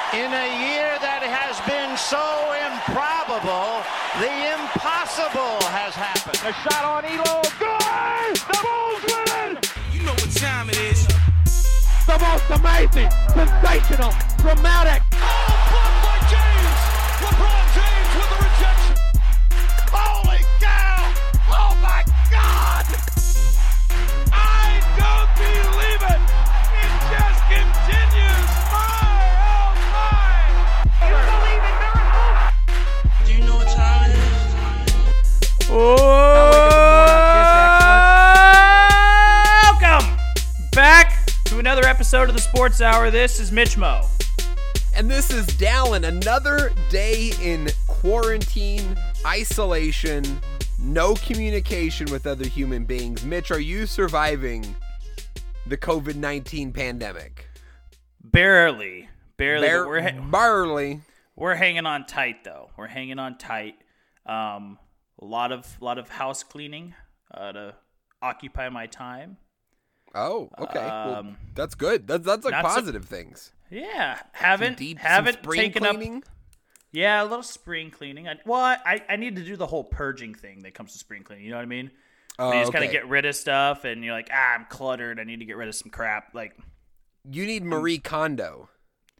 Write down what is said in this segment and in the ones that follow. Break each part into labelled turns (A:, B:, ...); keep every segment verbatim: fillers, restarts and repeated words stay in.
A: In a year that has been so improbable, the impossible has happened.
B: A shot on Elo. Good! The Bulls win!
C: You know what time it is.
B: The most amazing, sensational, dramatic.
C: Oh, blocked by James! LeBron James with the rejection.
B: Holy cow! Oh my God!
C: I don't believe it! It just continues! My, oh my!
B: You believe in miracles?
C: Do you know what time it is?
D: Welcome back to another episode of the Sports Hour. This is Mitch Mo.
E: And this is Dallin. Another day in quarantine, isolation, no communication with other human beings. Mitch, are you surviving the covid nineteen pandemic?
D: Barely. Barely.
E: Bar-
D: but we're, ha-
E: barely.
D: we're hanging on tight, though. We're hanging on tight. Um, a lot of lot of house cleaning uh, to occupy my time.
E: Oh, okay. well,
D: Um,
E: that's good. That's that's like
D: not so-
E: positive things.
D: Yeah, haven't
E: Deep,
D: haven't
E: some spring
D: taken
E: cleaning.
D: up. Yeah, a little spring cleaning. I, well, I I need to do the whole purging thing that comes to spring cleaning. You know what I mean?
E: Oh,
D: you just kind
E: okay.
D: of get rid of stuff, and you're like, ah, I'm cluttered. I need to get rid of some crap. Like,
E: You need Marie Kondo.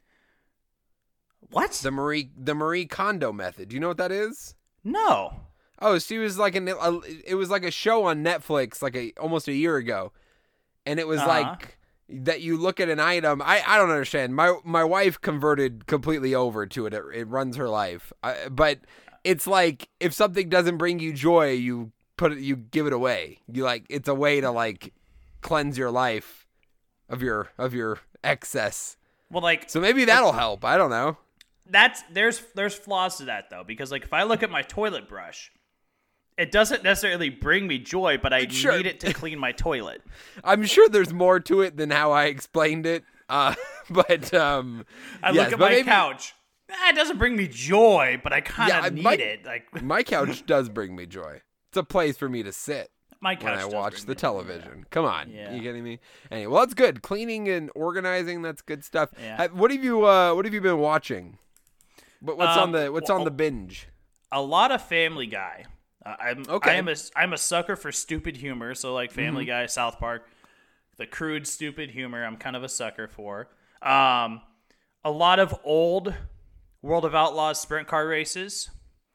D: what?
E: The Marie the Marie Kondo method. Do you know what that is?
D: No.
E: Oh, she was like an a, it was like a show on Netflix like a almost a year ago. And it was
D: Uh-huh.
E: like that you look at an item. I, I don't understand. My my wife converted completely over to it. It, it runs her life. I, but it's like if something doesn't bring you joy, you put it you give it away. You like it's a way to like cleanse your life of your of your excess.
D: Well, like,
E: So maybe that'll help. I don't know.
D: that's there's there's flaws to that though, because like if I look at my toilet brush, it doesn't necessarily bring me joy, but I
E: Sure.
D: need it to clean my toilet.
E: I'm sure there's more to it than how I explained it. Uh, but um,
D: I
E: yes,
D: look at
E: but
D: my
E: maybe-
D: couch. Eh, it doesn't bring me joy, but I kind of
E: Yeah, I-
D: need
E: my-
D: it. Like
E: My couch does bring me joy. It's a place for me to sit
D: my couch.
E: when I
D: does
E: watch
D: bring
E: the
D: me joy,
E: television. Come on,
D: Yeah.
E: you kidding me? Anyway, well, that's good. Cleaning and organizing, that's good stuff.
D: Yeah.
E: Ha- What have you uh, What have you been watching? What, what's on
D: Um,
E: the What's
D: well,
E: on the binge?
D: A lot of Family Guy. Uh, I'm
E: Okay.
D: I am a I'm a sucker for stupid humor. So like Family
E: Mm-hmm.
D: Guy, South Park, the crude stupid humor. I'm kind of a sucker for. Um, a lot of old World of Outlaws sprint car races.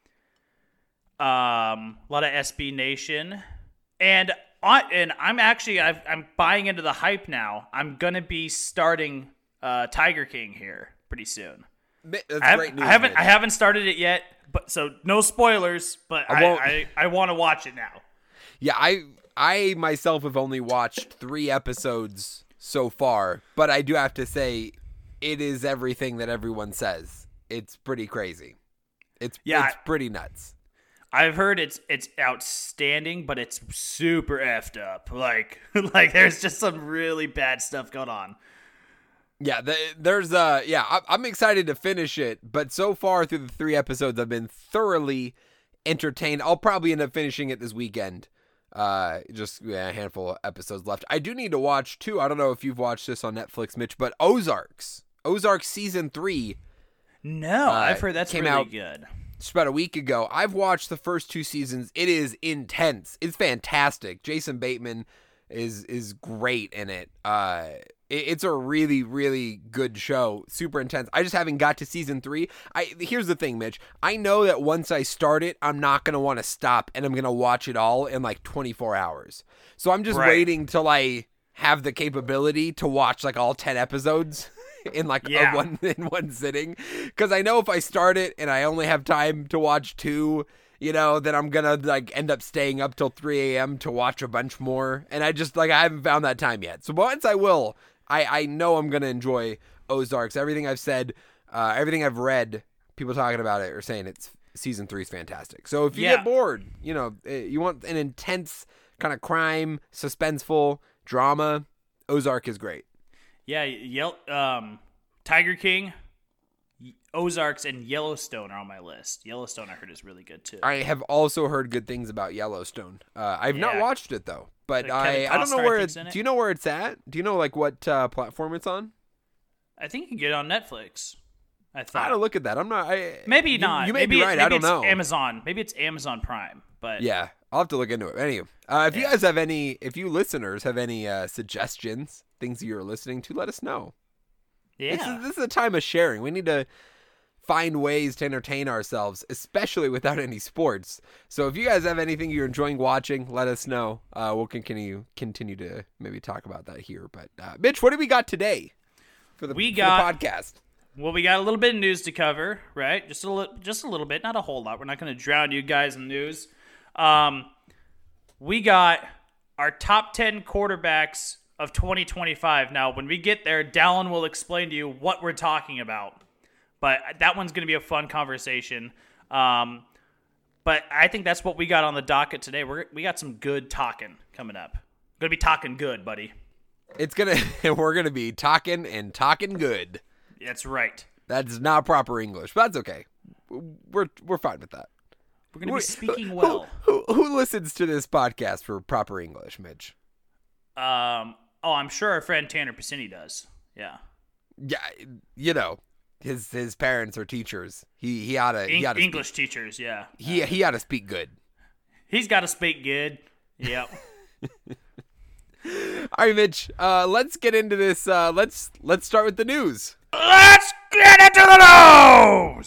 D: Um, a lot of S B Nation, and on, and I'm actually I've, I'm buying into the hype now. I'm gonna be starting uh, Tiger King here pretty soon.
E: Mi- That's
D: I, have,
E: great news.
D: I haven't
E: Mitch.
D: I haven't started it yet, but so no spoilers. But
E: I
D: I
E: won't-
D: I, I, want to watch it now.
E: Yeah, I I myself have only watched three episodes so far, but I do have to say, it is everything that everyone says. It's pretty crazy. It's
D: Yeah,
E: it's pretty nuts.
D: I've heard it's it's outstanding, but it's super effed up. Like like there's just some really bad stuff going on.
E: Yeah, the, there's uh yeah, I, I'm excited to finish it, but so far through the three episodes, I've been thoroughly entertained. I'll probably end up finishing it this weekend. Uh, just yeah, a handful of episodes left. I do need to watch too. I don't know if you've watched this on Netflix, Mitch, but Ozarks, Ozarks season three.
D: No,
E: Uh,
D: I've heard that's
E: came
D: really
E: out-
D: good.
E: Just about a week ago. I've watched the first two seasons. It is intense. It's fantastic. Jason Bateman is is great in it. Uh, it, it's a really really good show. Super intense. I just haven't got to season three. I here's the thing, Mitch. I know that once I start it, I'm not gonna want to stop, and I'm gonna watch it all in like twenty-four hours. So I'm just
D: Right.
E: waiting till I have the capability to watch like all ten episodes. in like
D: Yeah.
E: a one in one sitting, because I know if I start it and I only have time to watch two, you know, then I'm gonna like end up staying up till three a.m. to watch a bunch more, and I just like I haven't found that time yet. So once I will, I I know I'm gonna enjoy Ozarks. Everything I've said, uh, everything I've read, people talking about it are saying it's season three is fantastic. So if you
D: Yeah.
E: get bored, you know, eh, you want an intense kind of crime, suspenseful drama, Ozark is great.
D: Yeah, Yel- um, Tiger King, Y- Ozarks, and Yellowstone are on my list. Yellowstone, I heard, is really good too.
E: I have also heard good things about Yellowstone. Uh, I've not
D: Yeah.
E: watched it though, but
D: Uh,
E: I,
D: Kevin
E: I don't know
D: Costner, I
E: where
D: think's
E: it's.
D: in it.
E: Do you know where it's at? Do you know like what uh, platform it's on?
D: I think you can get it on Netflix. I
E: I
D: thought.
E: gotta look at that. I'm not. I,
D: maybe
E: you,
D: not.
E: You may
D: maybe,
E: be right.
D: Maybe
E: I don't
D: it's
E: know.
D: Amazon. Maybe it's Amazon Prime. But
E: Yeah, I'll have to look into it. Anyway, uh, if you
D: Yeah.
E: guys have any, if you listeners have any uh, suggestions, things you're listening to, let us know.
D: yeah.
E: This is, this is a time of sharing. We need to find ways to entertain ourselves, especially without any sports. So if you guys have anything you're enjoying watching, let us know. Uh, we'll continue continue to maybe talk about that here. But uh, Mitch, what do we got today for the,
D: We
E: for
D: got-
E: the podcast?
D: Well, we got a little bit of news to cover, right? Just a little, just a little bit, not a whole lot. We're not going to drown you guys in news. Um, we got our top ten quarterbacks of twenty twenty-five. Now, when we get there, Dallin will explain to you what we're talking about. But that one's going to be a fun conversation. Um, but I think that's what we got on the docket today. We're we got some good talking coming up. Going to be talking good, buddy.
E: It's gonna we're gonna be talking and talking good.
D: That's right.
E: That's not proper English, but that's okay. We're we're fine with that.
D: We're going to be
E: Wait,
D: speaking
E: who-
D: well.
E: Who, who who listens to this podcast for proper English, Mitch?
D: Um. Oh, I'm sure our friend Tanner Piscini does. Yeah.
E: Yeah, you know, his his parents are teachers. He he oughta he
D: Eng-
E: oughta
D: English teachers. Yeah.
E: Speak, he he oughta speak good.
D: He's got to speak good. Yep.
E: All right, Mitch. Uh, let's get into this. Uh, let's let's start with the news.
D: Let's get into the news.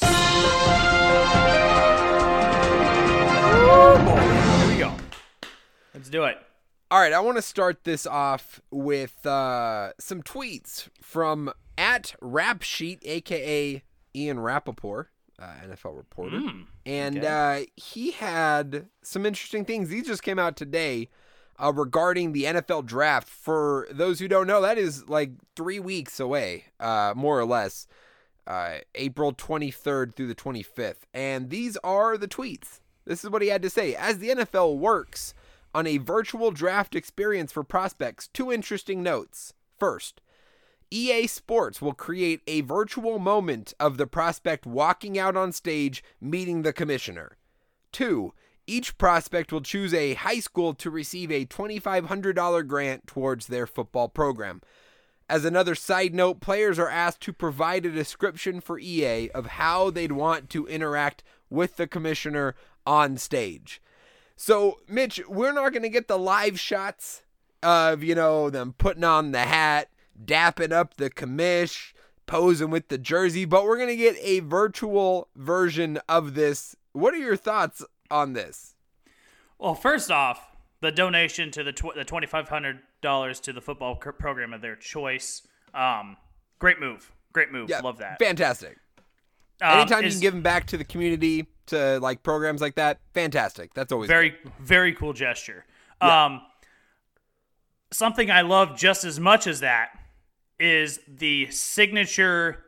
D: Oh boy. Here we go. Let's do it.
E: All right, I want to start this off with uh, some tweets from at Rap Sheet, aka Ian Rappaport, uh, N F L reporter,
D: Mm,
E: and
D: okay.
E: uh, he had some interesting things. These just came out today uh, regarding the N F L draft. For those who don't know, that is like three weeks away, uh, more or less, uh, April twenty-third through the twenty-fifth. And these are the tweets. This is what he had to say. As the N F L works on a virtual draft experience for prospects, two interesting notes. First, E A Sports will create a virtual moment of the prospect walking out on stage meeting the commissioner. Two, each prospect will choose a high school to receive a twenty-five hundred dollars grant towards their football program. As another side note, players are asked to provide a description for E A of how they'd want to interact with the commissioner on stage. So, Mitch, we're not going to get the live shots of, you know, them putting on the hat, dapping up the commish, posing with the jersey, but we're going to get a virtual version of this. What are your thoughts on this?
D: Well, first off, the donation to the tw- the twenty-five hundred dollars to the football c- program of their choice. Um, great move. Great move.
E: Yeah,
D: Love that.
E: Fantastic.
D: Um,
E: Anytime you
D: is
E: can give them back to the community, to like programs like that, fantastic. That's always
D: very,
E: good.
D: very cool gesture.
E: Yeah.
D: Um, something I love just as much as that is the signature,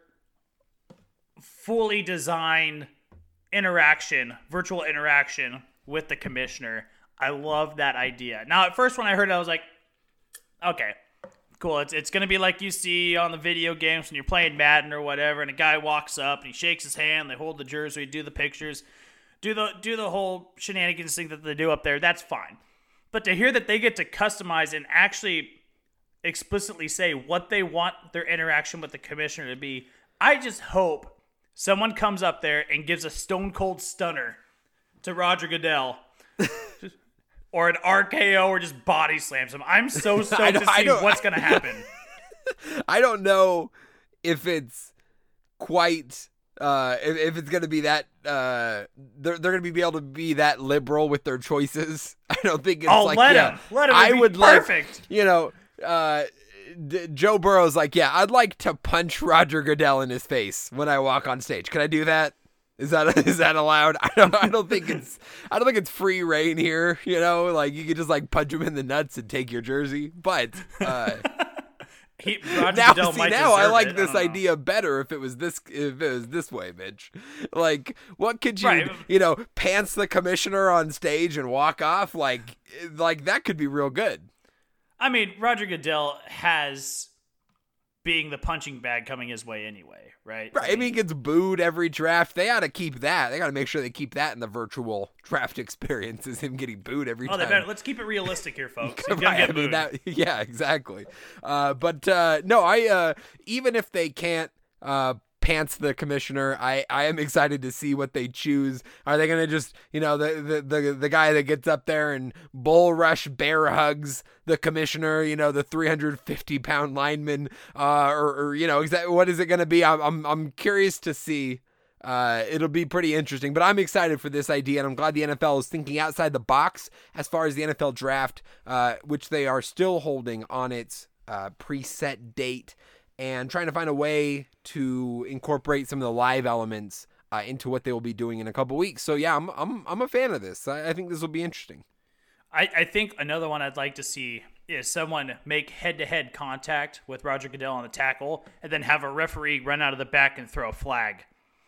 D: fully designed interaction, virtual interaction with the commissioner. I love that idea. Now, at first when I heard it, I was like, okay, cool. It's it's going to be like you see on the video games when you're playing Madden or whatever, and a guy walks up and he shakes his hand, they hold the jersey, do the pictures, do the do the whole shenanigans thing that they do up there. That's fine. But to hear that they get to customize and actually explicitly say what they want their interaction with the commissioner to be, I just hope someone comes up there and gives a stone cold stunner to Roger Goodell. Or an R K O, or just body slams him. I'm so stoked
E: I
D: to
E: don't- I
D: see
E: don't-
D: what's going to happen.
E: I don't know if it's quite uh if, if it's gonna be that uh they're they're gonna be able to be that liberal with their choices. I don't think it's
D: Oh,
E: like
D: let
E: yeah,
D: him. Let him.
E: I
D: It'd be
E: would
D: perfect.
E: like, you know, uh D- Joe Burrow's like, yeah, I'd like to punch Roger Goodell in his face when I walk on stage. Can I do that? Is that is that allowed? I don't I don't think it's I don't think it's free reign here. You know, like you could just like punch him in the nuts and take your jersey. But uh,
D: He, Roger
E: now,
D: Goodell
E: see,
D: might
E: now I
D: deserve
E: like
D: it.
E: this
D: don't know.
E: idea better if it was this if it was this way, Mitch. Like, what could you
D: Right.
E: you know pants the commissioner on stage and walk off? Like, like that could be real good.
D: I mean, Roger Goodell has being the punching bag coming his way anyway, right?
E: Right. I mean, he gets booed every draft. They ought to keep that. They got to make sure they keep that in the virtual draft experience, is him getting booed every
D: oh, they
E: time.
D: better. Let's keep it realistic here, folks. He's gonna
E: Right,
D: get
E: I mean,
D: booed.
E: that, yeah, exactly. Uh, but uh, no, I uh, even if they can't uh, Pants the commissioner. I, I am excited to see what they choose. Are they going to just, you know, the, the, the, the guy that gets up there and bull rush bear hugs the commissioner, you know, the three hundred fifty pound lineman, uh, or, or, you know, exactly what is it going to be? I'm, I'm, I'm curious to see. Uh, it'll be pretty interesting, but I'm excited for this idea, and I'm glad the N F L is thinking outside the box as far as the N F L draft, uh, which they are still holding on its uh, preset date, and trying to find a way to incorporate some of the live elements uh, into what they will be doing in a couple weeks. So yeah, I'm I'm I'm a fan of this. I, I think this will be interesting.
D: I, I think another one I'd like to see is someone make head-to-head contact with Roger Goodell on the tackle, and then have a referee run out of the back and throw a flag.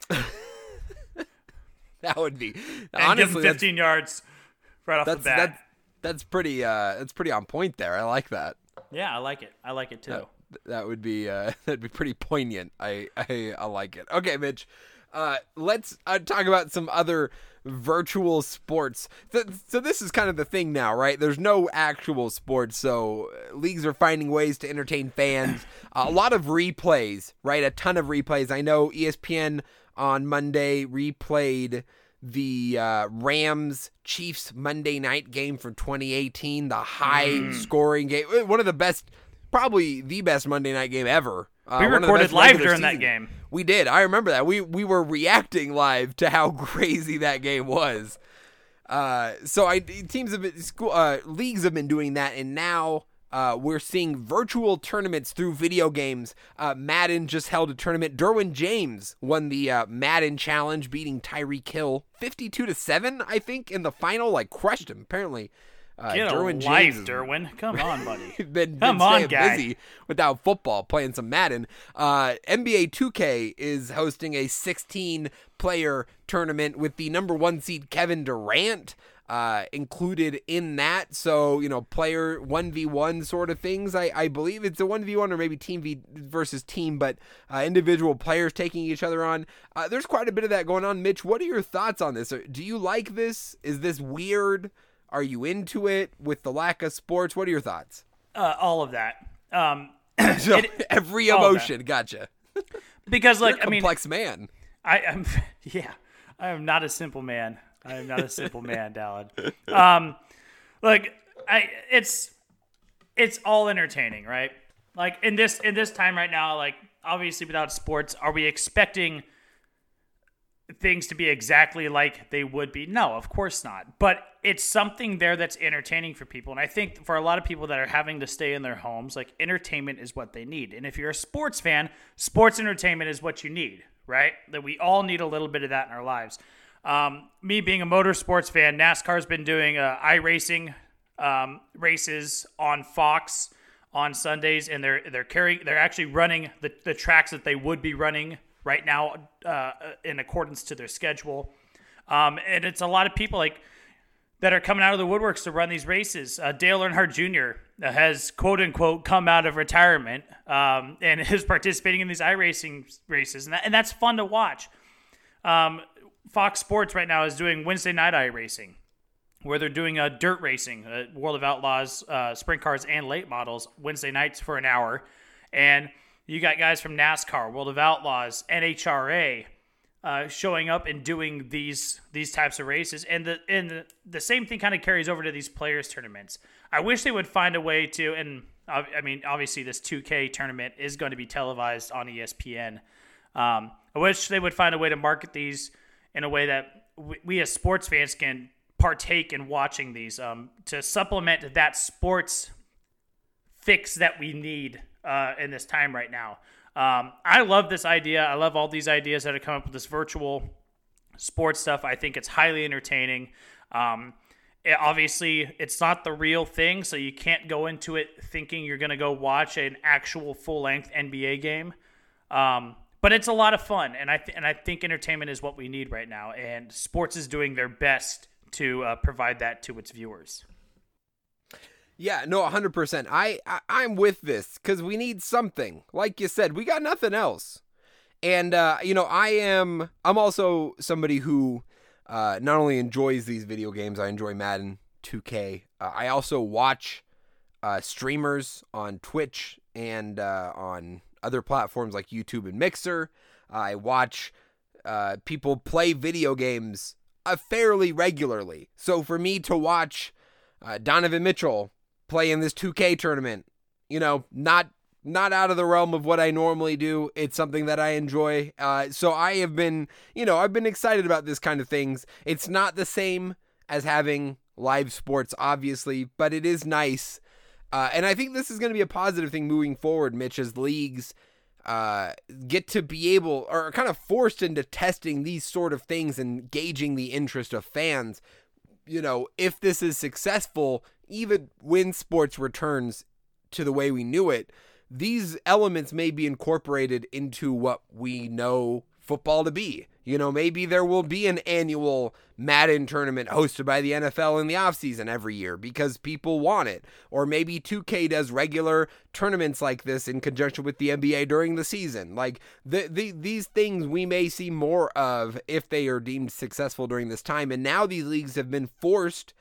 E: That would be
D: and
E: honestly
D: give him fifteen yards right off the
E: that's,
D: bat.
E: That's, that's pretty. Uh, that's pretty on point there. I like that.
D: Yeah, I like it. I like it too.
E: That, that would be. Uh, that'd be pretty poignant. I, I I like it. Okay, Mitch. Uh, let's uh, talk about some other virtual sports. So, so this is kind of the thing now, right? There's no actual sports, so leagues are finding ways to entertain fans. Uh, a lot of replays, right? A ton of replays. I know E S P N on Monday replayed the uh, Rams-Chiefs Monday night game from twenty eighteen, the high-scoring game. One of the best, probably the best Monday night game ever. Uh,
D: we recorded live during
E: season.
D: that game.
E: We did. I remember that. We we were reacting live to how crazy that game was. Uh, so I teams have been, school uh, leagues have been doing that, and now uh, we're seeing virtual tournaments through video games. Uh, Madden just held a tournament. Derwin James won the uh, Madden Challenge, beating Tyreek Hill fifty-two to seven, I think, in the final. Like crushed him apparently. Uh,
D: Get
E: Derwin
D: a life,
E: James
D: Derwin. Come on, buddy.
E: been,
D: Come
E: been
D: on,
E: staying
D: guy.
E: busy without football, playing some Madden. Uh, N B A two K is hosting a sixteen-player tournament with the number one seed Kevin Durant uh, included in that. So, you know, player one v one sort of things. I, I believe it's a one v one or maybe team v versus team, but uh, individual players taking each other on. Uh, there's quite a bit of that going on. Mitch, what are your thoughts on this? Do you like this? Is this weird? Are you into it with the lack of sports? What are your thoughts?
D: Uh, all of that. Um,
E: so
D: it,
E: every emotion, gotcha.
D: Because, like,
E: You're a
D: I mean,
E: complex man.
D: I am, yeah, I am not a simple man. I am not a simple man, Dallin. Um, like, I, it's, it's all entertaining, right? Like in this, in this time right now, like obviously without sports, are we expecting things to be exactly like they would be? No, of course not. But it's something there that's entertaining for people. And I think for a lot of people that are having to stay in their homes, like entertainment is what they need. And if you're a sports fan, sports entertainment is what you need, right? That we all need a little bit of that in our lives. Um, me being a motorsports fan, NASCAR's been doing uh, iRacing um, races on Fox on Sundays, and they're they're carrying they're actually running the, the tracks that they would be running right now uh, in accordance to their schedule. Um, and it's a lot of people like that are coming out of the woodworks to run these races. Uh, Dale Earnhardt Junior has, quote-unquote, come out of retirement um, and is participating in these iRacing races, and, that, and that's fun to watch. Um, Fox Sports right now is doing Wednesday night iRacing, where they're doing a uh, dirt racing, uh, World of Outlaws, uh, sprint cars, and late models, Wednesday nights for an hour. And you got guys from NASCAR, World of Outlaws, N H R A, Uh, showing up and doing these these types of races, and the and the, the same thing kind of carries over to these players tournaments. I wish they would find a way to, and uh, I mean, obviously this two K tournament is going to be televised on E S P N. Um, I wish they would find a way to market these in a way that we, we as sports fans can partake in watching these um, to supplement that sports fix that we need uh, in this time right now. Um, I love this idea. I love all these ideas that have come up with this virtual sports stuff. I think it's highly entertaining. Um, it, obviously, it's not the real thing, so you can't go into it thinking you're going to go watch an actual full-length N B A game. Um, but it's a lot of fun, and I th- and I think entertainment is what we need right now, and sports is doing their best to uh, provide that to its viewers.
E: Yeah, no, one hundred percent. I, I, I'm with this because we need something. Like you said, we got nothing else. And, uh, you know, I am, I'm also somebody who uh, not only enjoys these video games, I enjoy Madden two K. Uh, I also watch uh, streamers on Twitch and uh, on other platforms like YouTube and Mixer. I watch uh, people play video games uh, fairly regularly. So for me to watch uh, Donovan Mitchell play in this two K tournament, you know, not not out of the realm of what I normally do. It's something that I enjoy. Uh, so I have been, you know, I've been excited about this kind of things. It's not the same as having live sports, obviously, but it is nice. Uh, and I think this is going to be a positive thing moving forward, Mitch, as leagues uh, get to be able, or are kind of forced into testing these sort of things and gauging the interest of fans. You know, if this is successful, even when sports returns to the way we knew it, these elements may be incorporated into what we know football to be. You know, maybe there will be an annual Madden tournament hosted by the N F L in the offseason every year because people want it. Or maybe two K does regular tournaments like this in conjunction with the N B A during the season. Like, the, the these things we may see more of if they are deemed successful during this time. And now these leagues have been forced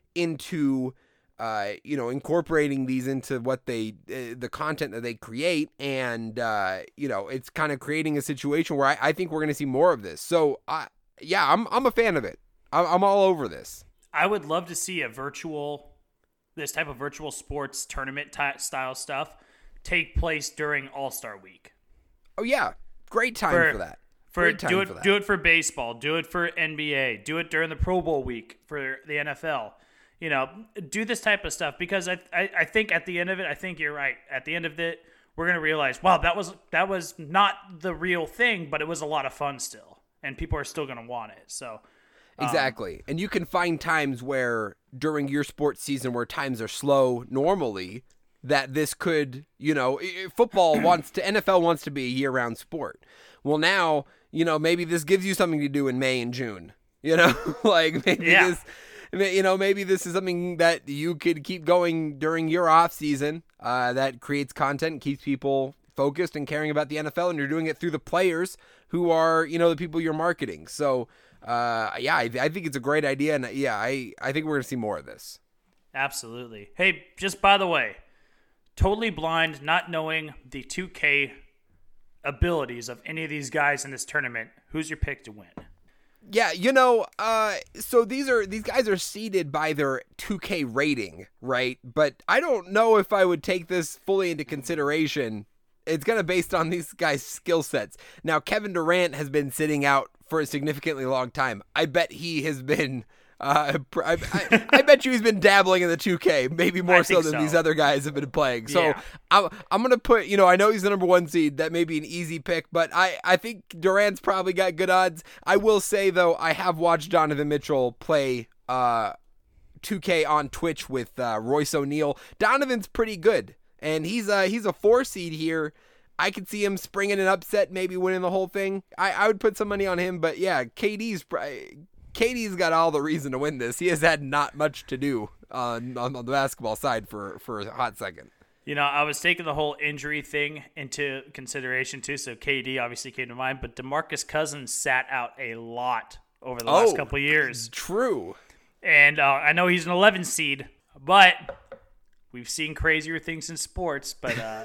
E: into Uh, you know, incorporating these into what they, uh, the content that they create. And, uh, you know, it's kind of creating a situation where I, I think we're going to see more of this. So, uh, yeah, I'm I'm a fan of it. I'm, I'm all over this.
D: I would love to see a virtual, this type of virtual sports tournament ty- style stuff take place during All-Star Week.
E: Oh, yeah. Great time for, for that.
D: For,
E: Great time
D: do it,
E: for that.
D: Do it for baseball. Do it for N B A. Do it during the Pro Bowl week for the N F L. You know, do this type of stuff because I, I I think at the end of it, I think you're right. At the end of it, we're gonna realize, wow, that was that was not the real thing, but it was a lot of fun still, and people are still gonna want it. So um,
E: exactly, and you can find times where during your sports season where times are slow normally, that this could, you know, football wants to, N F L wants to be a year-round sport. Well, now, you know, maybe this gives you something to do in May and June. You know, like maybe
D: yeah.
E: this. You know, maybe this is something that you could keep going during your off season uh, that creates content, keeps people focused and caring about the N F L, and you're doing it through the players who are, you know, the people you're marketing. So, uh, yeah, I, I think it's a great idea, and yeah, I, I think we're going to see more of this.
D: Absolutely. Hey, just by the way, totally blind, not knowing the two K abilities of any of these guys in this tournament, who's your pick to win?
E: Yeah, you know, uh, so these are these guys are seeded by their two K rating, right? But I don't know if I would take this fully into consideration. It's kind of based on these guys' skill sets. Now, Kevin Durant has been sitting out for a significantly long time. I bet he has been. Uh, I, I, I bet you he's been dabbling in the two K, maybe more so than so. these other guys have been playing. So
D: yeah.
E: I'm, I'm going to put, you know, I know he's the number one seed. That may be an easy pick, but I, I think Durant's probably got good odds. I will say, though, I have watched Donovan Mitchell play uh, two K on Twitch with uh, Royce O'Neal. Donovan's pretty good, and he's, uh, he's a four seed here. I could see him springing an upset, maybe winning the whole thing. I, I would put some money on him, but yeah, K D's probably... K D's got all the reason to win this. He has had not much to do on, on the basketball side for, for a hot second.
D: You know, I was taking the whole injury thing into consideration too, so K D obviously came to mind, but DeMarcus Cousins sat out a lot over the last
E: oh,
D: couple of years.
E: True.
D: And uh, I know he's an eleven seed, but we've seen crazier things in sports, but uh,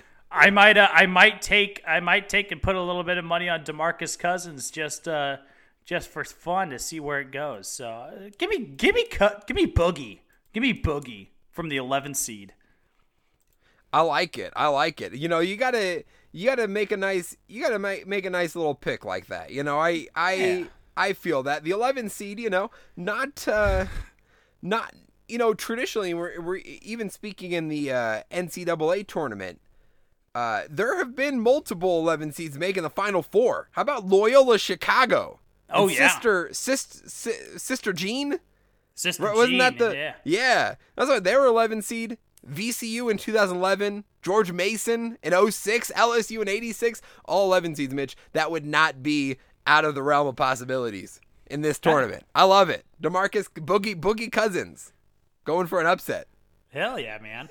D: I might uh, I might take I might take and put a little bit of money on DeMarcus Cousins just uh just for fun to see where it goes. So uh, give me, give me, cut, give me Boogie, give me Boogie from the eleventh seed.
E: I like it. I like it. You know, you gotta, you gotta make a nice, you gotta make make a nice little pick like that. You know, I, I, yeah. I feel that the eleventh seed. You know, not, uh, not, you know, traditionally we're we're even speaking in the uh, N C double A tournament. Uh, there have been multiple eleven seeds making the Final Four. How about Loyola Chicago?
D: Oh,
E: and
D: yeah.
E: Sister, sister, sister Jean?
D: Sister
E: Wasn't
D: Jean,
E: that the,
D: yeah.
E: Yeah. That's why they were eleven seed. V C U in two thousand eleven. George Mason in oh six. L S U in eighty-six. All eleven seeds, Mitch. That would not be out of the realm of possibilities in this tournament. I love it. DeMarcus Boogie, Boogie Cousins going for an upset.
D: Hell yeah, man.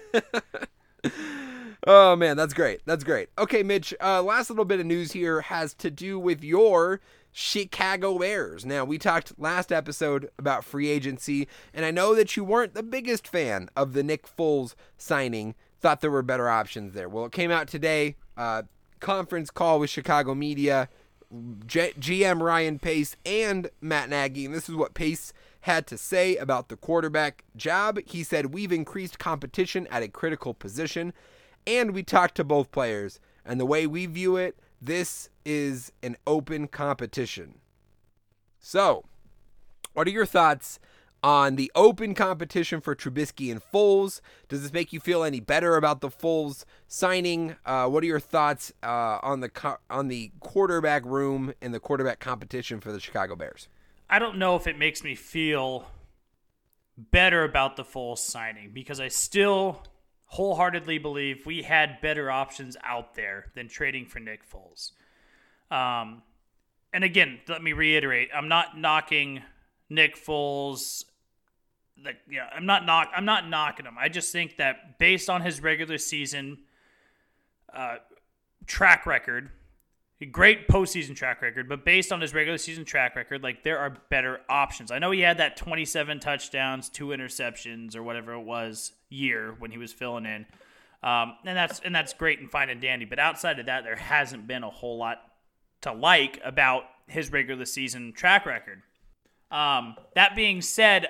E: Oh, man, that's great. That's great. Okay, Mitch, uh, last little bit of news here has to do with your Chicago Bears. Now, we talked last episode about free agency, and I know that you weren't the biggest fan of the Nick Foles signing, thought there were better options there. Well, it came out today, uh, conference call with Chicago media. G- GM Ryan Pace and Matt Nagy, and this is what Pace had to say about the quarterback job. He said, "We've increased competition at a critical position, and we talked to both players, and the way we view it, this is an open competition." So, what are your thoughts on the open competition for Trubisky and Foles? Does this make you feel any better about the Foles signing? Uh, what are your thoughts uh, on the co- on the quarterback room and the quarterback competition for the Chicago Bears?
D: I don't know if it makes me feel better about the Foles signing, because I still wholeheartedly believe we had better options out there than trading for Nick Foles. Um, and again, let me reiterate, I'm not knocking Nick Foles. Like, yeah, I'm not knock. I'm not knocking him. I just think that based on his regular season uh, track record, a great postseason track record, but based on his regular season track record, like, there are better options. I know he had that twenty-seven touchdowns, two interceptions, or whatever it was year when he was filling in, um, and that's and that's great and fine and dandy. But outside of that, there hasn't been a whole lot to like about his regular season track record. Um, that being said,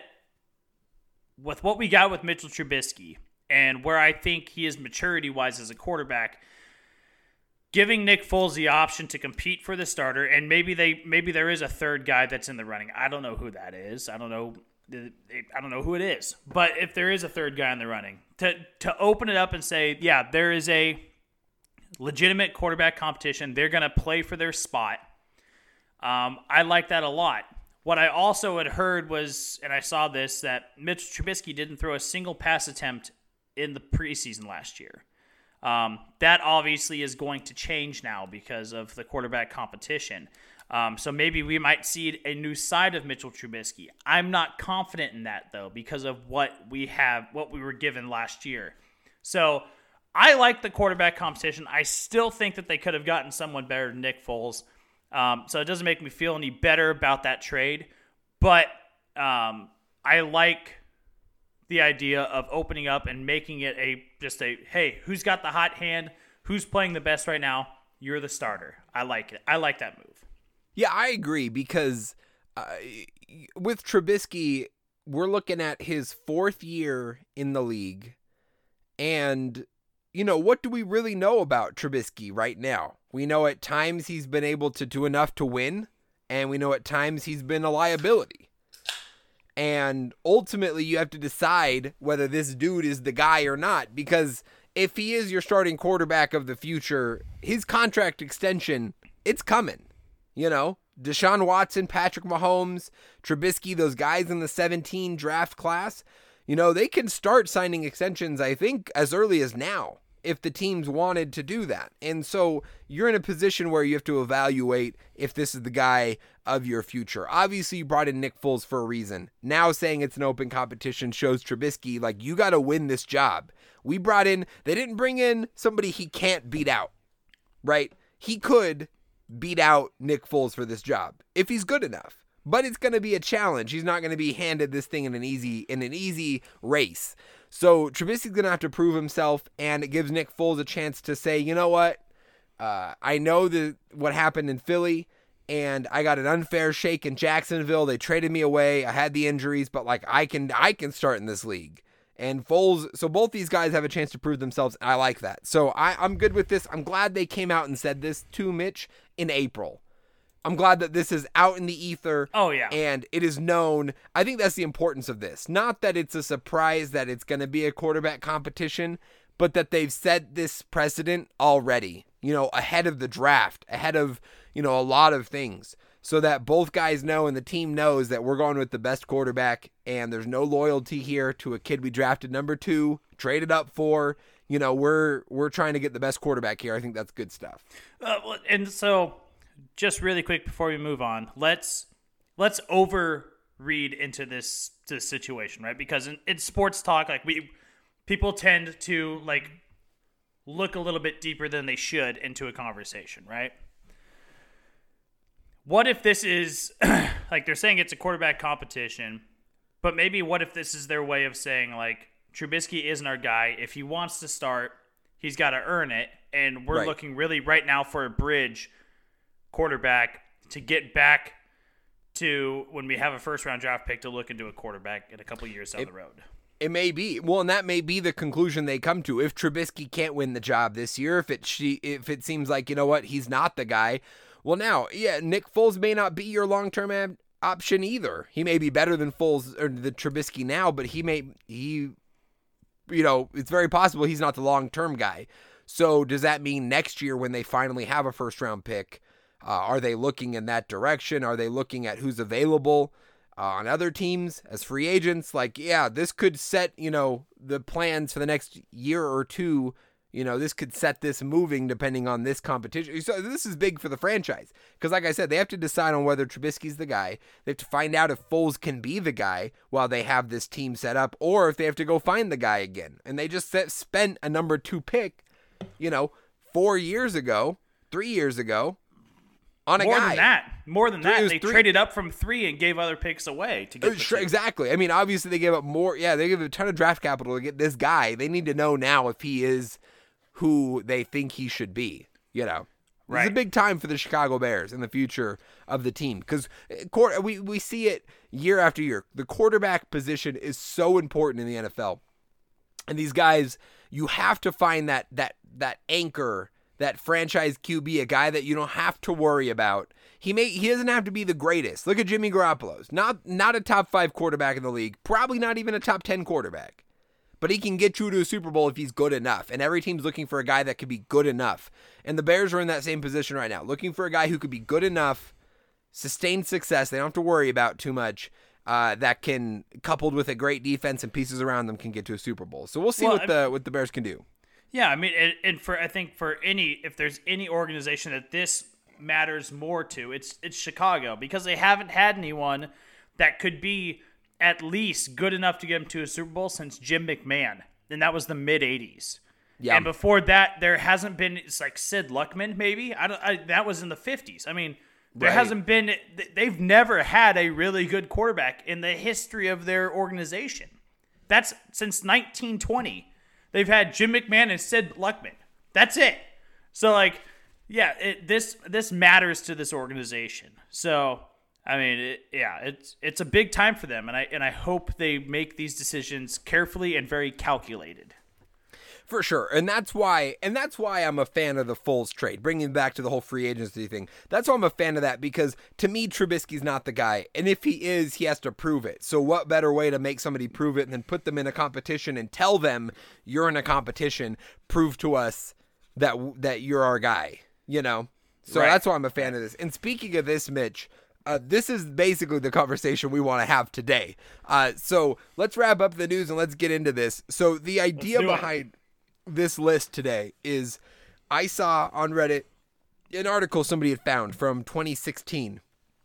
D: with what we got with Mitchell Trubisky and where I think he is maturity-wise as a quarterback, giving Nick Foles the option to compete for the starter, and maybe they maybe there is a third guy that's in the running. I don't know who that is. I don't know. I don't know who it is. But if there is a third guy in the running, to to open it up and say, yeah, there is a legitimate quarterback competition. They're going to play for their spot. Um, I like that a lot. What I also had heard was, and I saw this, that Mitch Trubisky didn't throw a single pass attempt in the preseason last year. Um, that obviously is going to change now because of the quarterback competition. Um, so maybe we might see a new side of Mitchell Trubisky. I'm not confident in that, though, because of what we have, what we were given last year. So I like the quarterback competition. I still think that they could have gotten someone better than Nick Foles. Um, so it doesn't make me feel any better about that trade. But um, I like the idea of opening up and making it a just a, hey, who's got the hot hand? Who's playing the best right now? You're the starter. I like it. I like that move.
E: Yeah, I agree, because uh, with Trubisky, we're looking at his fourth year in the league. And, you know, what do we really know about Trubisky right now? We know at times he's been able to do enough to win, and we know at times he's been a liability. And ultimately, you have to decide whether this dude is the guy or not, because if he is your starting quarterback of the future, his contract extension, it's coming. You know, Deshaun Watson, Patrick Mahomes, Trubisky, those guys in the seventeen draft class, you know, they can start signing extensions, I think, as early as now, if the teams wanted to do that. And so you're in a position where you have to evaluate if this is the guy of your future. Obviously, you brought in Nick Foles for a reason. Now saying it's an open competition shows Trubisky, like, you got to win this job. We brought in, they didn't bring in somebody he can't beat out, right? He could beat out Nick Foles for this job if he's good enough, but it's going to be a challenge. He's not going to be handed this thing in an easy, in an easy race. So Trubisky's going to have to prove himself, and it gives Nick Foles a chance to say, you know what? Uh, I know the, what happened in Philly, and I got an unfair shake in Jacksonville. They traded me away. I had the injuries, but like I can, I can start in this league. And Foles, so both these guys have a chance to prove themselves. And I like that. So I, I'm good with this. I'm glad they came out and said this to Mitch in April. I'm glad that this is out in the ether.
D: Oh, yeah.
E: And it is known. I think that's the importance of this. Not that it's a surprise that it's going to be a quarterback competition, but that they've set this precedent already, you know, ahead of the draft, ahead of, you know, a lot of things, so that both guys know and the team knows that we're going with the best quarterback, and there's no loyalty here to a kid we drafted number two, traded up for. You know, we're we're trying to get the best quarterback here. I think that's good stuff.
D: Uh, and so, just really quick before we move on, let's let's overread into this this situation, right? Because in, in sports talk, like we people tend to like look a little bit deeper than they should into a conversation, right? What if this is, like they're saying it's a quarterback competition, but maybe what if this is their way of saying, like, Trubisky isn't our guy. If he wants to start, he's got to earn it, and we're
E: right.
D: looking really right now for a bridge quarterback to get back to when we have a first round draft pick to look into a quarterback in a couple years down
E: it,
D: the road.
E: It may be. Well, and that may be the conclusion they come to. If Trubisky can't win the job this year, if it she, if it seems like, you know what, he's not the guy. Well, now, yeah, Nick Foles may not be your long-term ab- option either. He may be better than Foles or the Trubisky now, but he may he you know, it's very possible he's not the long-term guy. So does that mean next year when they finally have a first-round pick, uh, are they looking in that direction? Are they looking at who's available uh, on other teams as free agents? Like, yeah, this could set, you know, the plans for the next year or two. You know, this could set this moving depending on this competition. So this is big for the franchise because, like I said, they have to decide on whether Trubisky's the guy. They have to find out if Foles can be the guy while they have this team set up, or if they have to go find the guy again. And they just set, spent a number two pick, you know, four years ago, three years ago, on a
D: More
E: guy.
D: More than that. More than
E: Three- it
D: that.
E: was
D: They
E: three-
D: traded up from three and gave other picks away to get the
E: Sure,
D: two.
E: exactly. I mean, obviously they gave up more. Yeah, they gave a ton of draft capital to get this guy. They need to know now if he is who they think he should be. You know, it's a
D: Right.
E: big time for the Chicago Bears and the future of the team because we we see it year after year. The quarterback position is so important in the N F L, and these guys, you have to find that that that anchor, that franchise Q B, a guy that you don't have to worry about. He may he doesn't have to be the greatest. Look at Jimmy Garoppolo's. Not not a top five quarterback in the league, probably not even a top ten quarterback. But he can get you to a Super Bowl if he's good enough. And every team's looking for a guy that could be good enough. And the Bears are in that same position right now, looking for a guy who could be good enough, sustain success, they don't have to worry about too much, uh, that can, coupled with a great defense and pieces around them, can get to a Super Bowl. So we'll see
D: Well,
E: what the what the Bears can do.
D: Yeah, I mean, and, and for I think for any, if there's any organization that this matters more to, it's it's Chicago, because they haven't had anyone that could be at least good enough to get them to a Super Bowl since Jim McMahon, and that was the mid eighties.
E: Yeah.
D: And before that, there hasn't been. It's like Sid Luckman, maybe. I don't. I, that was in the fifties. I mean, there
E: Right.
D: hasn't been. They've never had a really good quarterback in the history of their organization. That's since nineteen twenty. They've had Jim McMahon and Sid Luckman. That's it. So, like, yeah, it, this this matters to this organization. So, I mean, it, yeah, it's it's a big time for them, and I and I hope they make these decisions carefully and very calculated.
E: For sure. And that's why and that's why I'm a fan of the Foles trade. Bringing it back to the whole free agency thing. That's why I'm a fan of that, because to me, Trubisky's not the guy. And if he is, he has to prove it. So what better way to make somebody prove it than put them in a competition and tell them you're in a competition, prove to us that that you're our guy, you know? So
D: Right.
E: that's why I'm a fan of this. And speaking of this, Mitch, Uh, this is basically the conversation we want to have today. Uh, so let's wrap up the news and let's get into this. So the idea
D: do it.
E: behind this list today is I saw on Reddit an article somebody had found from twenty sixteen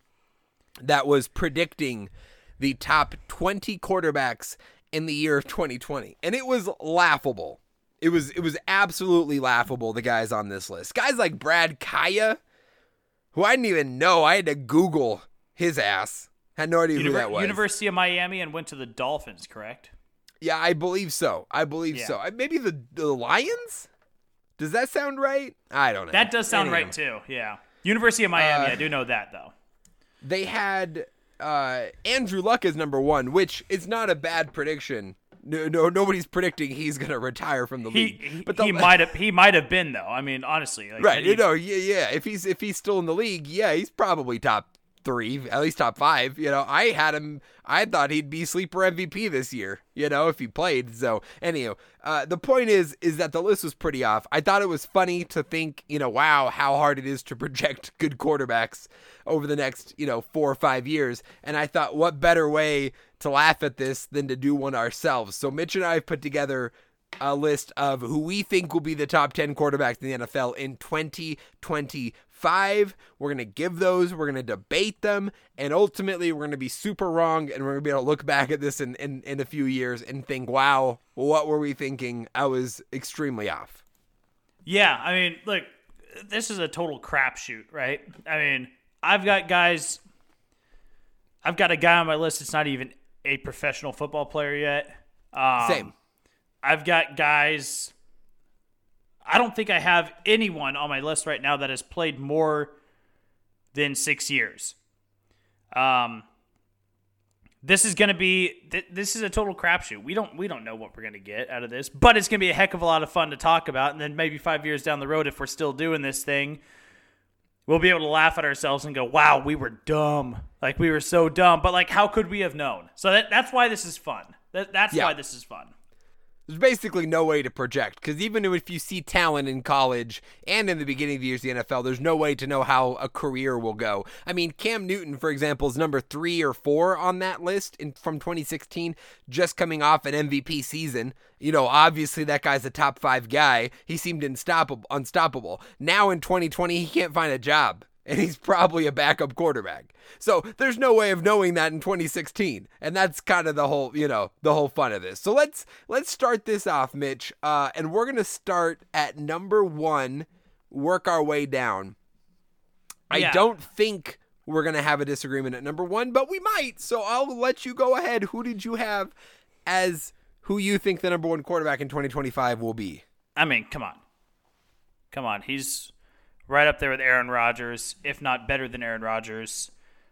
E: that was predicting the top twenty quarterbacks in the year of twenty twenty. And it was laughable. It was, it was absolutely laughable, the guys on this list. Guys like Brad Kaya, who I didn't even know. I had to Google his ass. Had no idea who
D: Univer-
E: that was.
D: University of Miami and went to the Dolphins, correct?
E: Yeah, I believe so. I believe
D: Yeah.
E: so. Uh, Maybe the, the Lions? Does that sound right? I don't know.
D: That does sound
E: Anyhow,
D: right too. Yeah, University of Miami.
E: Uh,
D: I do know that though.
E: They had uh, Andrew Luck as number one, which is not a bad prediction. No, no, nobody's predicting he's gonna retire from the
D: He
E: league.
D: he,
E: but the,
D: he might have he might have been though. I mean, honestly, like,
E: right?
D: had
E: You
D: he-
E: know, yeah, yeah. If he's if he's still in the league, yeah, he's probably top three, at least top five. You know, I had him. I thought he'd be sleeper M V P this year. You know, if he played. So, anyhow, uh, the point is, is that the list was pretty off. I thought it was funny to think, you know, wow, how hard it is to project good quarterbacks over the next, you know, four or five years. And I thought, what better way to laugh at this than to do one ourselves? So Mitch and I have put together a list of who we think will be the top ten quarterbacks in the N F L in twenty twenty-five. We're going to give those, we're going to debate them, and ultimately we're going to be super wrong, and we're going to be able to look back at this in, in, in a few years and think, wow, what were we thinking? I was extremely off.
D: Yeah, I mean, look, this is a total crapshoot, right? I mean, I've got guys. I've got a guy on my list that's not even a professional football player yet. Um,
E: Same.
D: I've got guys. I don't think I have anyone on my list right now that has played more than six years. Um, this is going to be th- this is a total crapshoot. We don't we don't know what we're going to get out of this, but it's going to be a heck of a lot of fun to talk about. And then maybe five years down the road, if we're still doing this thing, we'll be able to laugh at ourselves and go, "Wow, we were dumb. Like we were so dumb." But like, how could we have known? So that that's why this is fun. That that's
E: Yeah.
D: why this is fun.
E: There's basically no way to project, because even if you see talent in college and in the beginning of the years of the N F L, there's no way to know how a career will go. I mean, Cam Newton, for example, is number three or four on that list in, from twenty sixteen, just coming off an M V P season. You know, obviously that guy's a top five guy. He seemed unstoppable. unstoppable. Now in twenty twenty, he can't find a job, and he's probably a backup quarterback. So there's no way of knowing that in twenty sixteen. And that's kind of the whole, you know, the whole fun of this. So let's let's start this off, Mitch. Uh, and we're going to start at number one, work our way down. I
D: Yeah.
E: don't think we're going to have a disagreement at number one, but we might. So I'll let you go ahead. Who did you have as who you think the number one quarterback in twenty twenty-five will be?
D: I mean, come on. Come on. He's right up there with Aaron Rodgers, if not better than Aaron Rodgers,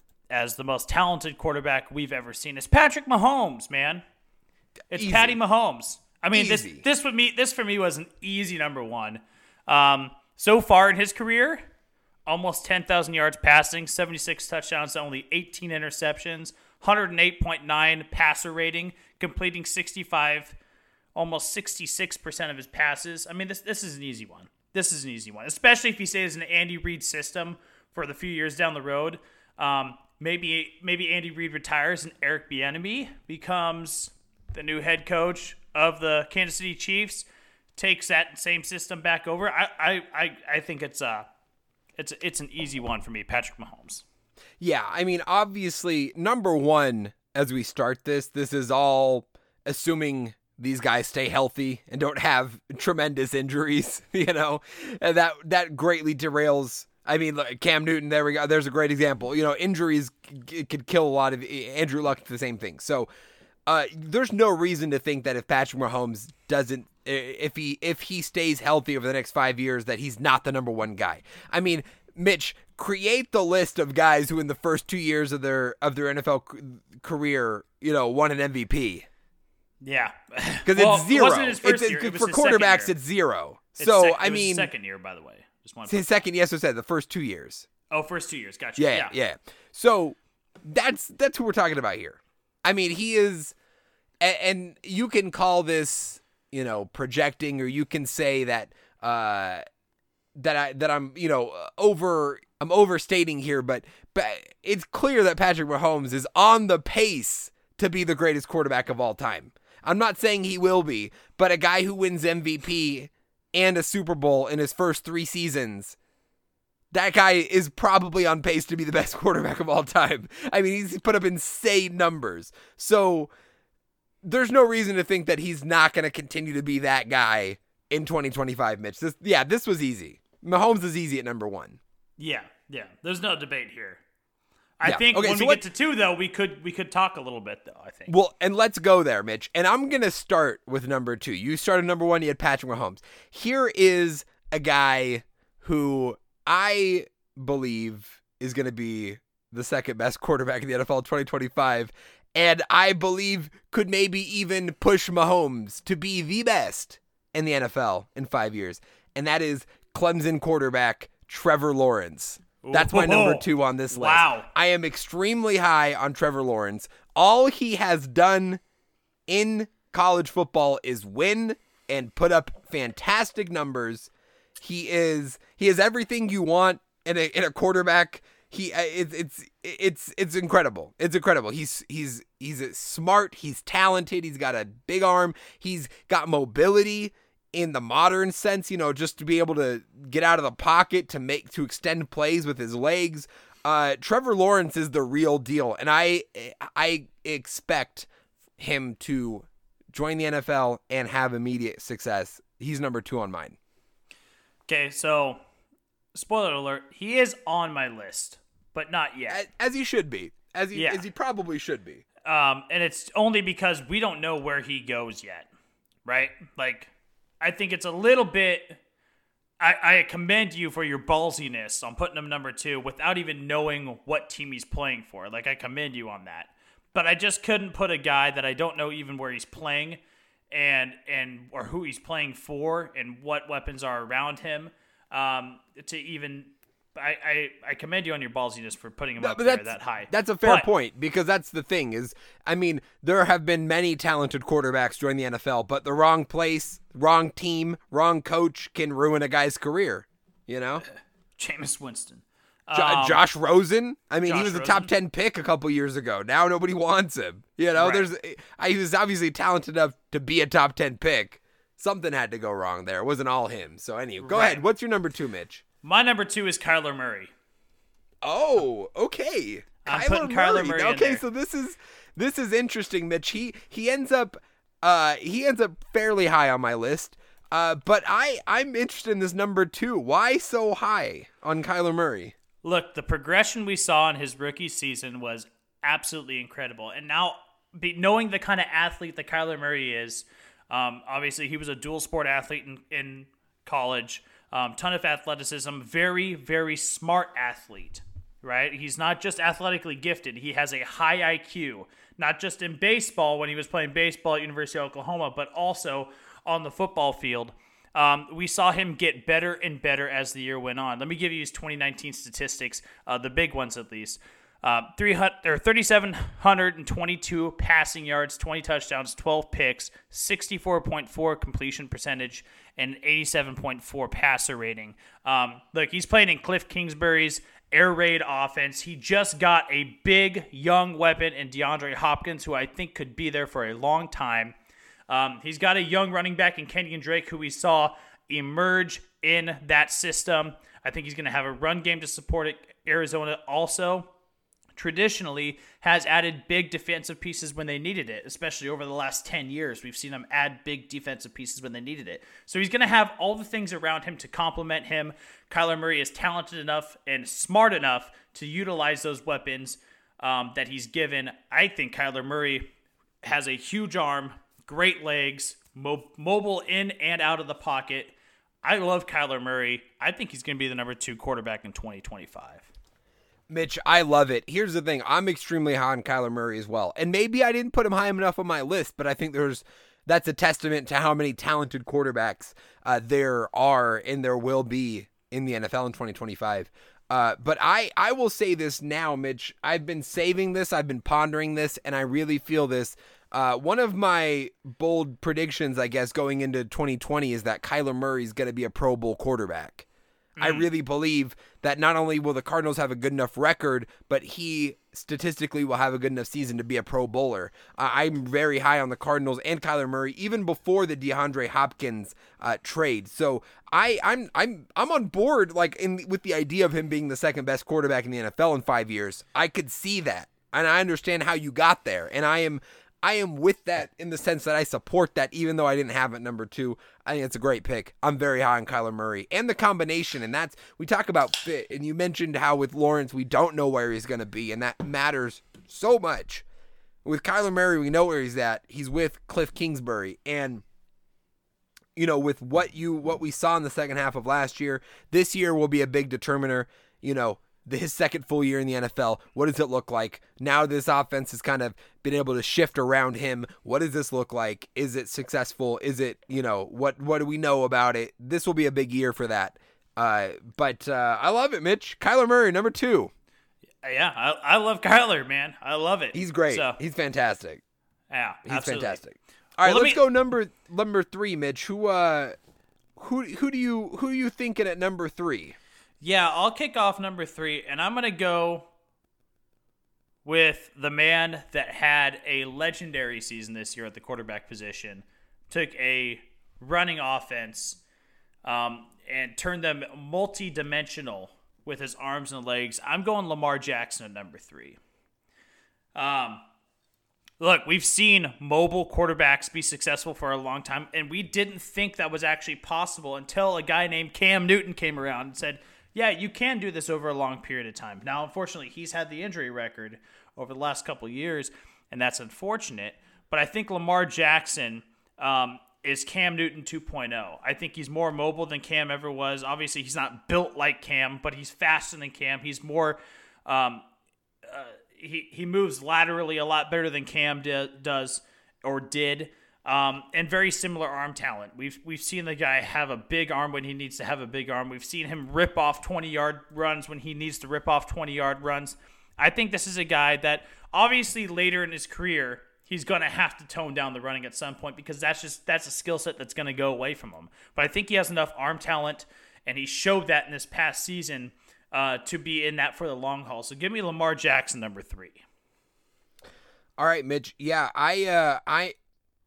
D: as the most talented quarterback we've ever seen. It's Patrick Mahomes, man. It's
E: Easy.
D: Patty Mahomes. I mean, this
E: Easy.
D: this would me this for me was an easy number one. Um, so far in his career, almost ten thousand yards passing, seventy-six touchdowns, only eighteen interceptions, one hundred eight point nine passer rating, completing sixty-five, almost sixty-six percent of his passes. I mean, this this is an easy one. This is an easy one, especially if he stays in an Andy Reid system for the few years down the road. Um, maybe maybe Andy Reid retires and Eric Bieniemy becomes the new head coach of the Kansas City Chiefs, takes that same system back over. I I, I, I think it's a it's it's an easy one for me, Patrick Mahomes.
E: Yeah, I mean, obviously, number one, as we start this, this is all assuming these guys stay healthy and don't have tremendous injuries, you know, and that that greatly derails. I mean, look, Cam Newton, there we go. There's a great example. You know, injuries c- could kill a lot of Andrew Luck, the same thing. So uh, there's no reason to think that if Patrick Mahomes doesn't, if he if he stays healthy over the next five years, that he's not the number one guy. I mean, Mitch, create the list of guys who in the first two years of their of their N F L c- career, you know, won an M V P.
D: Yeah,
E: Because
D: well,
E: it's zero.
D: It wasn't his first
E: it's,
D: year.
E: it's,
D: It was
E: for
D: his second
E: quarterbacks,
D: year.
E: it's zero.
D: It's
E: So
D: sec-
E: I
D: it was
E: mean,
D: his second year, by the way. Just want to
E: his second. Yes, I said the first two years.
D: oh, first two years. Gotcha.
E: Yeah,
D: Yeah,
E: yeah. So that's that's who we're talking about here. I mean, he is, and, and you can call this, you know, projecting, or you can say that uh, that I that I'm, you know, over. I'm overstating here, but but it's clear that Patrick Mahomes is on the pace to be the greatest quarterback of all time. I'm not saying he will be, but a guy who wins M V P and a Super Bowl in his first three seasons, that guy is probably on pace to be the best quarterback of all time. I mean, he's put up insane numbers. So there's no reason to think that he's not going to continue to be that guy in twenty twenty-five, Mitch. This, yeah, this was easy. Mahomes is easy at number one.
D: yeah, yeah. There's no debate here. I
E: Yeah.
D: think
E: Okay,
D: when
E: so
D: we
E: what-
D: get to two, though, we could we could talk a little bit, though. I think.
E: Well, and let's go there, Mitch. And I'm going to start with number two. You started number one. You had Patrick Mahomes. Here is a guy who I believe is going to be the second best quarterback in the N F L in twenty twenty-five. And I believe could maybe even push Mahomes to be the best in the N F L in five years. And that is Clemson quarterback Trevor Lawrence. That's my number two on this list.
D: Wow.
E: I am extremely high on Trevor Lawrence. All he has done in college football is win and put up fantastic numbers. He is he is everything you want in a in a quarterback. He uh, it's it's it's it's incredible. It's incredible. He's he's he's smart. He's talented. He's got a big arm. He's got mobility in the modern sense, you know, just to be able to get out of the pocket, to make, to extend plays with his legs. Uh, Trevor Lawrence is the real deal. And I, I expect him to join the N F L and have immediate success. He's number two on mine.
D: Okay, so spoiler alert, he is on my list, but not yet.
E: As, as he should be, as he,
D: Yeah.
E: as he probably should be.
D: Um, and it's only because we don't know where he goes yet, right? Like, I think it's a little bit I, I commend you for your ballsiness on putting him number two without even knowing what team he's playing for. Like, I commend you on that. But I just couldn't put a guy that I don't know even where he's playing and and or who he's playing for and what weapons are around him um, to even. I, I, I commend you on your ballsiness for putting him
E: No,
D: up
E: but
D: there
E: that's,
D: that high.
E: That's a fair
D: But-
E: point, because that's the thing is, I mean, there have been many talented quarterbacks join the N F L, but the wrong place, wrong team, wrong coach can ruin a guy's career, you know?
D: Jameis Winston.
E: Jo-
D: Um,
E: Josh Rosen, I mean,
D: Josh
E: he was a
D: Rosen.
E: top ten pick a couple years ago. Now nobody wants him. You know,
D: Right.
E: there's I, he was obviously talented enough to be a top ten pick. Something had to go wrong there. It wasn't all him. So anyway, go
D: Right.
E: ahead. What's your number two, Mitch?
D: My number two is Kyler Murray.
E: Oh, okay.
D: I'm
E: Kyler
D: putting Kyler
E: Murray.
D: Murray in
E: Okay,
D: there.
E: so this is this is interesting, Mitch. He he ends up uh he ends up fairly high on my list. Uh, but I I'm interested in this number two. Why so high on Kyler Murray?
D: Look, the progression we saw in his rookie season was absolutely incredible. And now, be, knowing the kind of athlete that Kyler Murray is, um, obviously he was a dual sport athlete in, in college, um, ton of athleticism, very, very smart athlete, right? He's not just athletically gifted. He has a high I Q, not just in baseball when he was playing baseball at University of Oklahoma, but also on the football field. Um, we saw him get better and better as the year went on. Let me give you his twenty nineteen statistics, uh, the big ones at least. Uh, three hundred, or three thousand seven hundred twenty-two passing yards, twenty touchdowns, twelve picks, sixty-four point four completion percentage, and eighty-seven point four passer rating. Um, look, he's playing in Cliff Kingsbury's air raid offense. He just got a big young weapon in DeAndre Hopkins, who I think could be there for a long time. Um, he's got a young running back in Kenyon Drake, who we saw emerge in that system. I think he's going to have a run game to support it. Arizona also traditionally has added big defensive pieces when they needed it, especially over the last ten years. We've seen them add big defensive pieces when they needed it. So he's going to have all the things around him to complement him. Kyler Murray is talented enough and smart enough to utilize those weapons um, that he's given. I think Kyler Murray has a huge arm, great legs, mo- mobile in and out of the pocket. I love Kyler Murray. I think he's going to be the number two quarterback in twenty twenty-five.
E: Mitch, I love it. Here's the thing. I'm extremely high on Kyler Murray as well. And maybe I didn't put him high enough on my list, but I think there's that's a testament to how many talented quarterbacks uh, there are and there will be in the N F L in twenty twenty-five. Uh, but I, I will say this now, Mitch. I've been saving this. I've been pondering this, and I really feel this. Uh, one of my bold predictions, I guess, going into twenty twenty is that Kyler Murray is going to be a Pro Bowl quarterback. I really believe that not only will the Cardinals have a good enough record, but he statistically will have a good enough season to be a Pro Bowler. Uh, I'm very high on the Cardinals and Kyler Murray, even before the DeAndre Hopkins uh, trade. So I, I'm I'm I'm on board, like in with the idea of him being the second best quarterback in the N F L in five years. I could see that, and I understand how you got there, and I am. I am with that in the sense that I support that, even though I didn't have it number two. I think it's a great pick. I'm very high on Kyler Murray and the combination. And that's, we talk about fit, and you mentioned how with Lawrence, we don't know where he's going to be, and that matters so much. With Kyler Murray, we know where he's at. He's with Cliff Kingsbury. And, you know, with what you, what we saw in the second half of last year, this year will be a big determiner, you know, his second full year in the N F L. What does it look like? Now this offense has kind of been able to shift around him. What does this look like? Is it successful? Is it, you know, what what do we know about it? This will be a big year for that. Uh, but uh, I love it, Mitch. Kyler Murray, number two.
D: Yeah, I, I love Kyler, man. I love it.
E: He's great.
D: So,
E: He's fantastic.
D: yeah,
E: He's
D: absolutely.
E: fantastic. All right,
D: Well, let
E: let's
D: me-
E: go number number three, Mitch. Who uh who who do you who are you thinking at number three?
D: Yeah, I'll kick off number three, and I'm going to go with the man that had a legendary season this year at the quarterback position, took a running offense um, and turned them multi-dimensional with his arms and legs. I'm going Lamar Jackson at number three. Um, look, we've seen mobile quarterbacks be successful for a long time, and we didn't think that was actually possible until a guy named Cam Newton came around and said, yeah, you can do this over a long period of time. Now, unfortunately, he's had the injury record over the last couple of years, and that's unfortunate. But I think Lamar Jackson, um, is Cam Newton two point oh. I think he's more mobile than Cam ever was. Obviously, he's not built like Cam, but he's faster than Cam. He's more um, uh, he he moves laterally a lot better than Cam di- does or did. Um, and very similar arm talent. We've we've seen the guy have a big arm when he needs to have a big arm. We've seen him rip off twenty-yard runs when he needs to rip off twenty-yard runs. I think this is a guy that obviously later in his career, he's going to have to tone down the running at some point because that's just that's a skill set that's going to go away from him. But I think he has enough arm talent, and he showed that in this past season uh, to be in that for the long haul. So give me Lamar Jackson, number three.
E: All right, Mitch. Yeah, I uh, I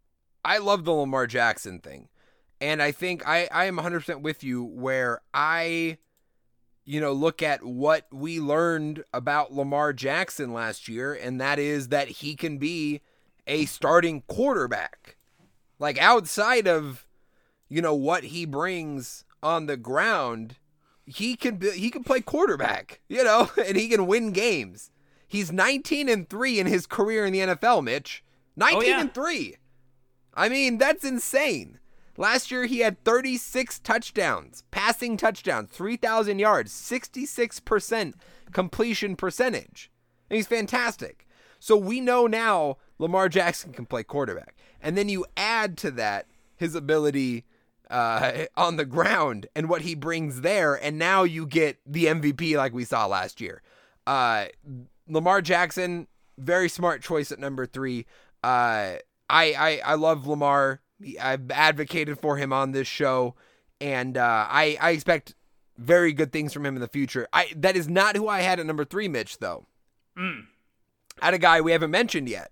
E: I love the Lamar Jackson thing. And I think I, I am one hundred percent with you where I, you know, look at what we learned about Lamar Jackson last year, and that is that he can be a starting quarterback. Like outside of, you know, what he brings on the ground, he can be, he can play quarterback, you know, and he can win games. He's nineteen and three in his career in the N F L, Mitch. nineteen
D: oh, yeah.
E: and three. I mean, that's insane. Last year, he had thirty-six touchdowns, passing touchdowns, three thousand yards, sixty-six percent completion percentage. And he's fantastic. So we know now Lamar Jackson can play quarterback. And then you add to that his ability uh, on the ground and what he brings there, and now you get the M V P like we saw last year. Uh, Lamar Jackson, very smart choice at number three. Uh, I, I, I love Lamar. I've advocated for him on this show, and uh, I, I expect very good things from him in the future. I That is not who I had at number three, Mitch, though.
D: Mm.
E: I had a guy we haven't mentioned yet.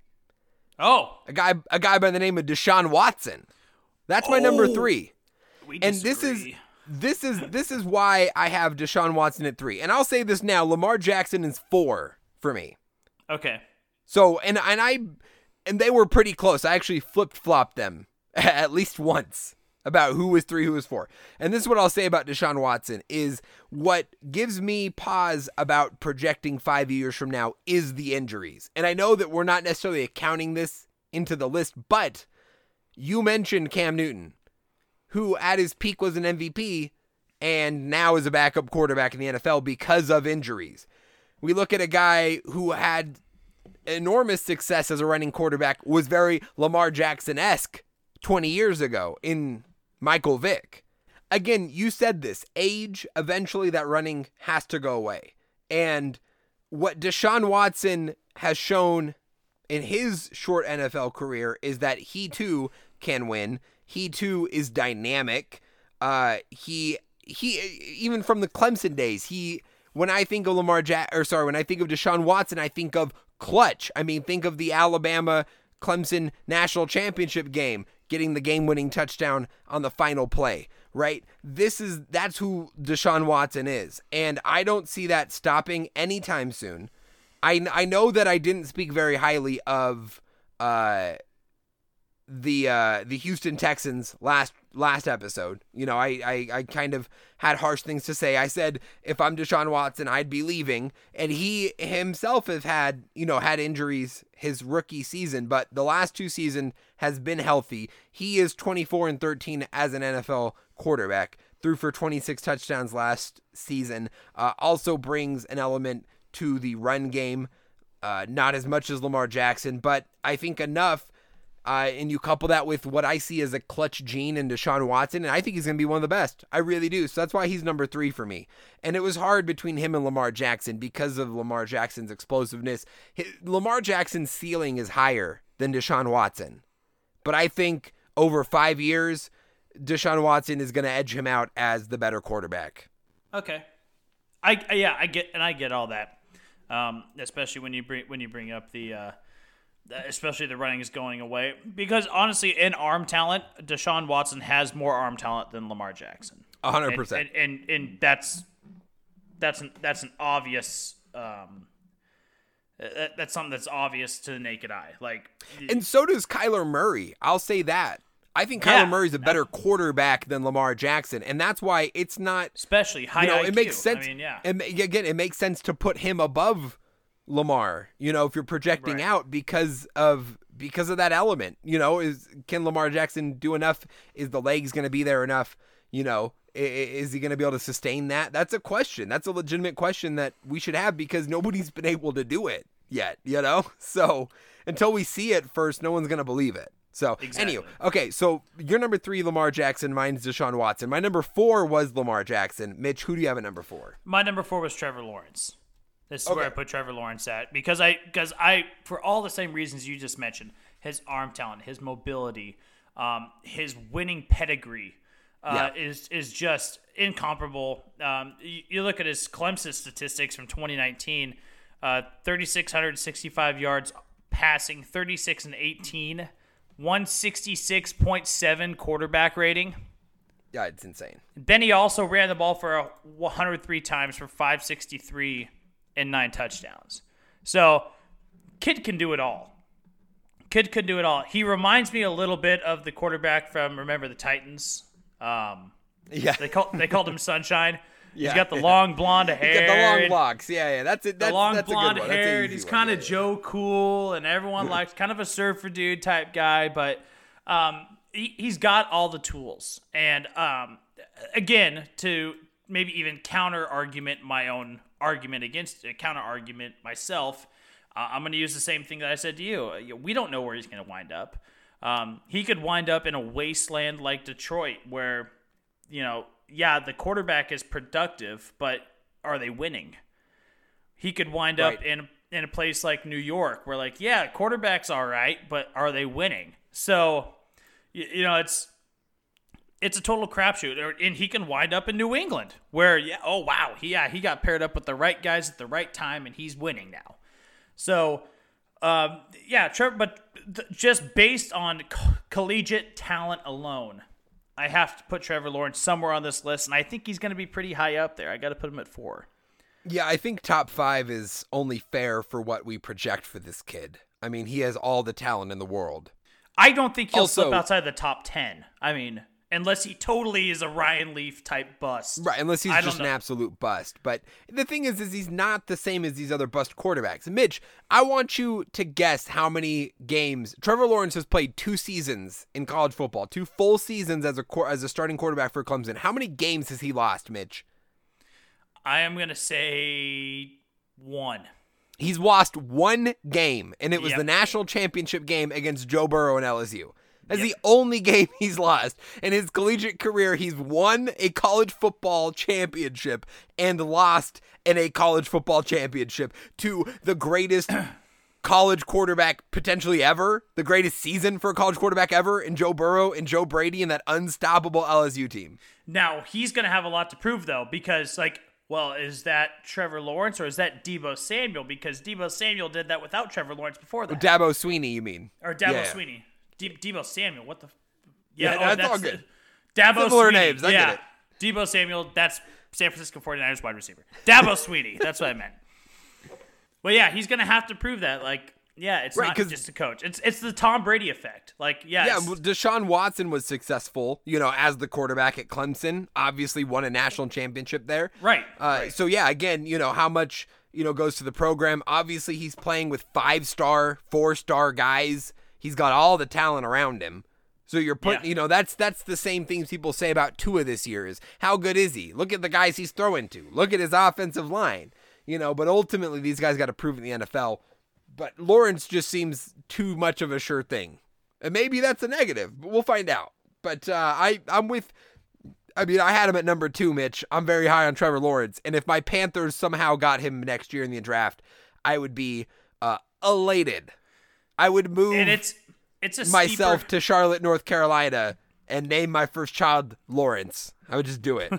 D: Oh.
E: A guy a guy by the name of Deshaun Watson. That's my oh, number three.
D: We
E: and this is this is this is why I have Deshaun Watson at three. And I'll say this now, Lamar Jackson is four for me.
D: Okay.
E: So and and I and they were pretty close. I actually flip-flopped them at least once about who was three, who was four. And this is what I'll say about Deshaun Watson is what gives me pause about projecting five years from now is the injuries. And I know that we're not necessarily accounting this into the list, but you mentioned Cam Newton, who at his peak was an M V P and now is a backup quarterback in the N F L because of injuries. We look at a guy who had enormous success as a running quarterback, was very Lamar Jackson-esque twenty years ago in Michael Vick. Again, you said this, age, eventually that running has to go away. And what Deshaun Watson has shown in his short N F L career is that he too can win. He too is dynamic. Uh, he, he, even from the Clemson days, he, when I think of Lamar Jack, or sorry, when I think of Deshaun Watson, I think of clutch. I mean, think of the Alabama Clemson national championship game, getting the game-winning touchdown on the final play, right? This is, that's who Deshaun Watson is. And I don't see that stopping anytime soon. I, I know that I didn't speak very highly of uh, the uh, the Houston Texans last last episode. You know, I, I, I kind of had harsh things to say. I said, if I'm Deshaun Watson, I'd be leaving. And he himself has had, you know, had injuries his rookie season, but the last two seasons has been healthy. He is twenty-four and thirteen as an N F L quarterback, threw for twenty-six touchdowns last season, uh, also brings an element to the run game, uh, not as much as Lamar Jackson, but I think enough. Uh, and you couple that with what I see as a clutch gene in Deshaun Watson, and I think he's going to be one of the best. I really do. So that's why he's number three for me. And it was hard between him and Lamar Jackson because of Lamar Jackson's explosiveness. His, Lamar Jackson's ceiling is higher than Deshaun Watson. But I think over five years, Deshaun Watson is going to edge him out as the better quarterback.
D: Okay. I, yeah, I get, and I get all that. Um, especially when you bring, when you bring up the, uh, especially the running is going away, because honestly, in arm talent, Deshaun Watson has more arm talent than Lamar Jackson.
E: A hundred percent.
D: And, and, and that's, that's an, that's an obvious, um, that, that's something that's obvious to the naked eye. Like,
E: and so does Kyler Murray. I'll say that. I think Kyler
D: yeah,
E: Murray's a better quarterback than Lamar Jackson, and that's why it's not,
D: especially high
E: you know,
D: I Q.
E: It makes sense.
D: I mean, yeah.
E: And again, it makes sense to put him above Lamar, you know, if you're projecting
D: right.
E: out because of because of that element. You know, is can Lamar Jackson do enough? Is the legs going to be there enough? You know, is he going to be able to sustain that? That's a question. That's a legitimate question that we should have because nobody's been able to do it yet, you know? So until we see it first, no one's going to believe it. So
D: exactly.
E: Anyway, okay, so your number three, Lamar Jackson. Mine's Deshaun Watson. My number four was Lamar Jackson. Mitch, who do you have at number four?
D: My number four was Trevor Lawrence. This is
E: Okay.
D: where I put Trevor Lawrence at because I, because I, for all the same reasons you just mentioned, his arm talent, his mobility, um, his winning pedigree, uh,
E: Yeah.
D: is is just incomparable. Um, you, you look at his Clemson statistics from twenty nineteen, uh, three thousand six hundred sixty-five yards passing, thirty-six and eighteen, one sixty-six point seven quarterback rating.
E: Yeah, it's insane.
D: Then he also ran the ball for one hundred three times for five sixty-three and nine touchdowns. So, kid can do it all. Kid could do it all. He reminds me a little bit of the quarterback from, remember, the Titans. Um,
E: Yeah.
D: they call they called him Sunshine.
E: Yeah.
D: He's got the long blonde hair.
E: He's got the long locks. Yeah, yeah. That's it. That's,
D: The long
E: that's
D: blonde
E: a good one. That's an
D: hair.
E: easy
D: He's
E: one.
D: kind
E: Yeah,
D: of
E: yeah.
D: Joe Cool, and everyone likes kind of a surfer dude type guy. But um, he, he's got all the tools. And um, again, to maybe even counter argument my own argument against uh, counter argument myself, uh, I'm going to use the same thing that I said to you. Uh, We don't know where he's going to wind up. Um, he could wind up in a wasteland like Detroit, where, you know, yeah, the quarterback is productive, but are they winning? He could wind
E: Right.
D: up in in a place like New York, where, like, yeah, quarterback's all right, but are they winning? So, you, you know, it's it's a total crapshoot. Or- And he can wind up in New England, where, yeah, oh wow, he yeah he got paired up with the right guys at the right time, and he's winning now. So, um, yeah, Trevor, but th- just based on co- collegiate talent alone, I have to put Trevor Lawrence somewhere on this list, and I think he's going to be pretty high up there. I got to put him at four.
E: Yeah, I think top five is only fair for what we project for this kid. I mean, he has all the talent in the world.
D: I don't think he'll
E: Also-
D: slip outside the top ten. I mean, unless he totally is a Ryan Leaf type bust.
E: Right, unless he's
D: I don't
E: just an
D: know.
E: absolute bust. But the thing is, is he's not the same as these other bust quarterbacks. Mitch, I want you to guess how many games Trevor Lawrence has played. Two seasons in college football, two full seasons as a quar- as a starting quarterback for Clemson. How many games has he lost, Mitch?
D: I am going to say one.
E: He's lost one game, and it was
D: Yep.
E: the national championship game against Joe Burrow and L S U. That's
D: Yep.
E: the only game he's lost. In his collegiate career, he's won a college football championship and lost in a college football championship to the greatest college quarterback potentially ever, the greatest season for a college quarterback ever in Joe Burrow and Joe Brady and that unstoppable L S U team.
D: Now, he's going to have a lot to prove, though, because, like, well, is that Trevor Lawrence or is that Deebo Samuel? Because Deebo Samuel did that without Trevor Lawrence before that.
E: Dabo Sweeney, you mean?
D: Or Dabo
E: Yeah.
D: Sweeney. De- Debo Samuel, what the... F-
E: Yeah,
D: oh,
E: that's all good.
D: The, Dabo
E: Similar
D: Sweeney.
E: names, I
D: yeah.
E: get it.
D: Debo Samuel, that's San Francisco forty-niners wide receiver. Dabo Sweeney, that's what I meant. Well, yeah, he's going to have to prove that. Like, yeah, it's
E: Right,
D: not
E: 'cause-
D: just a coach. It's it's the Tom Brady effect. Like, yeah,
E: Yeah,
D: it's-
E: well, Deshaun Watson was successful, you know, as the quarterback at Clemson. Obviously won a national championship there.
D: Right,
E: Uh,
D: right.
E: So, yeah, again, you know, how much, you know, goes to the program. Obviously, he's playing with five-star, four-star guys. He's got all the talent around him. So you're putting,
D: Yeah.
E: you know, that's that's the same things people say about Tua this year is how good is he? Look at the guys he's throwing to. Look at his offensive line. You know, but ultimately these guys got to prove in the N F L. But Lawrence just seems too much of a sure thing. And maybe that's a negative, but we'll find out. But uh, I, I'm with, I mean, I had him at number two, Mitch. I'm very high on Trevor Lawrence. And if my Panthers somehow got him next year in the draft, I would be uh, elated. I would move
D: and it's it's a
E: myself
D: steeper,
E: to Charlotte, North Carolina, and name my first child Lawrence. I would just do it.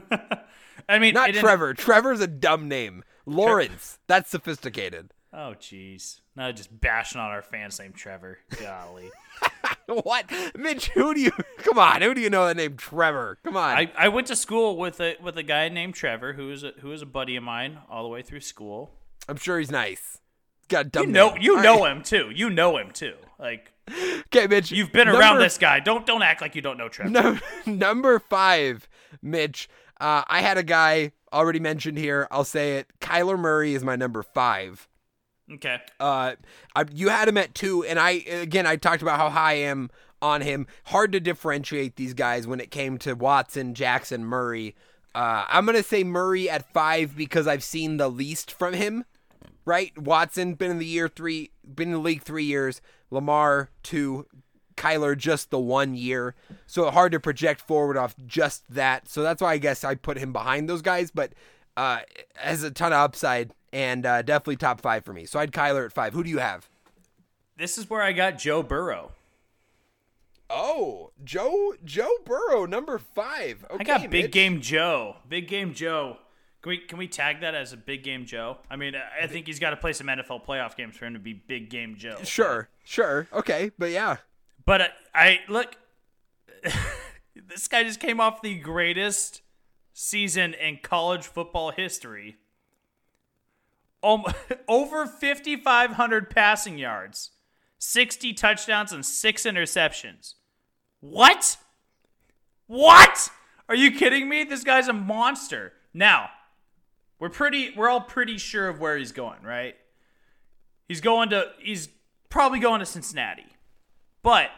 D: I mean,
E: Not
D: it-
E: Trevor. Trevor's a dumb name. Lawrence. That's sophisticated.
D: Oh, jeez. No, just bashing on our fans named Trevor. Golly.
E: What? Mitch, who do you come on, who do you know that named Trevor? Come on.
D: I, I went to school with a with a guy named Trevor, who is a, who is a buddy of mine all the way through school.
E: I'm sure he's nice. He's got a dumb
D: You know
E: name.
D: you
E: All
D: know
E: right.
D: him too. You know him too. Like,
E: Okay, Mitch.
D: you've been
E: number,
D: around this guy. Don't don't act like you don't know Trevor.
E: No, number five, Mitch. Uh, I had a guy already mentioned here. I'll say it. Kyler Murray is my number five.
D: Okay.
E: Uh, I, you had him at two, and I again I talked about how high I am on him. Hard to differentiate these guys when it came to Watson, Jackson, Murray. Uh, I'm gonna say Murray at five because I've seen the least from him. Right, Watson been in the year three, been in the league three years. Lamar two, Kyler just the one year. So hard to project forward off just that. So that's why I guess I put him behind those guys, but uh, has a ton of upside and uh, definitely top five for me. So I had Kyler at five. Who do you have?
D: This is where I got Joe Burrow.
E: Oh, Joe Joe Burrow, number five. Okay,
D: I got Big
E: Mitch.
D: Game Joe. Big Game Joe. Can we can we tag that as a Big Game Joe? I mean, I think he's got to play some N F L playoff games for him to be Big Game Joe.
E: Sure, sure. Okay, but yeah.
D: But I, I look, this guy just came off the greatest season in college football history. Um, over fifty-five hundred passing yards, sixty touchdowns, and six interceptions. What? What? Are you kidding me? This guy's a monster. Now, we're pretty we're all pretty sure of where he's going, right? He's going to he's probably going to Cincinnati. But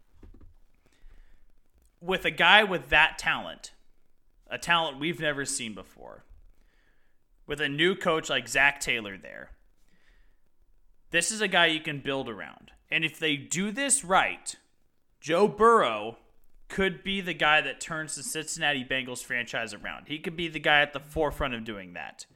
D: with a guy with that talent, a talent we've never seen before, with a new coach like Zach Taylor there, this is a guy you can build around. And if they do this right, Joe Burrow could be the guy that turns the Cincinnati Bengals franchise around. He could be the guy at the forefront of doing that.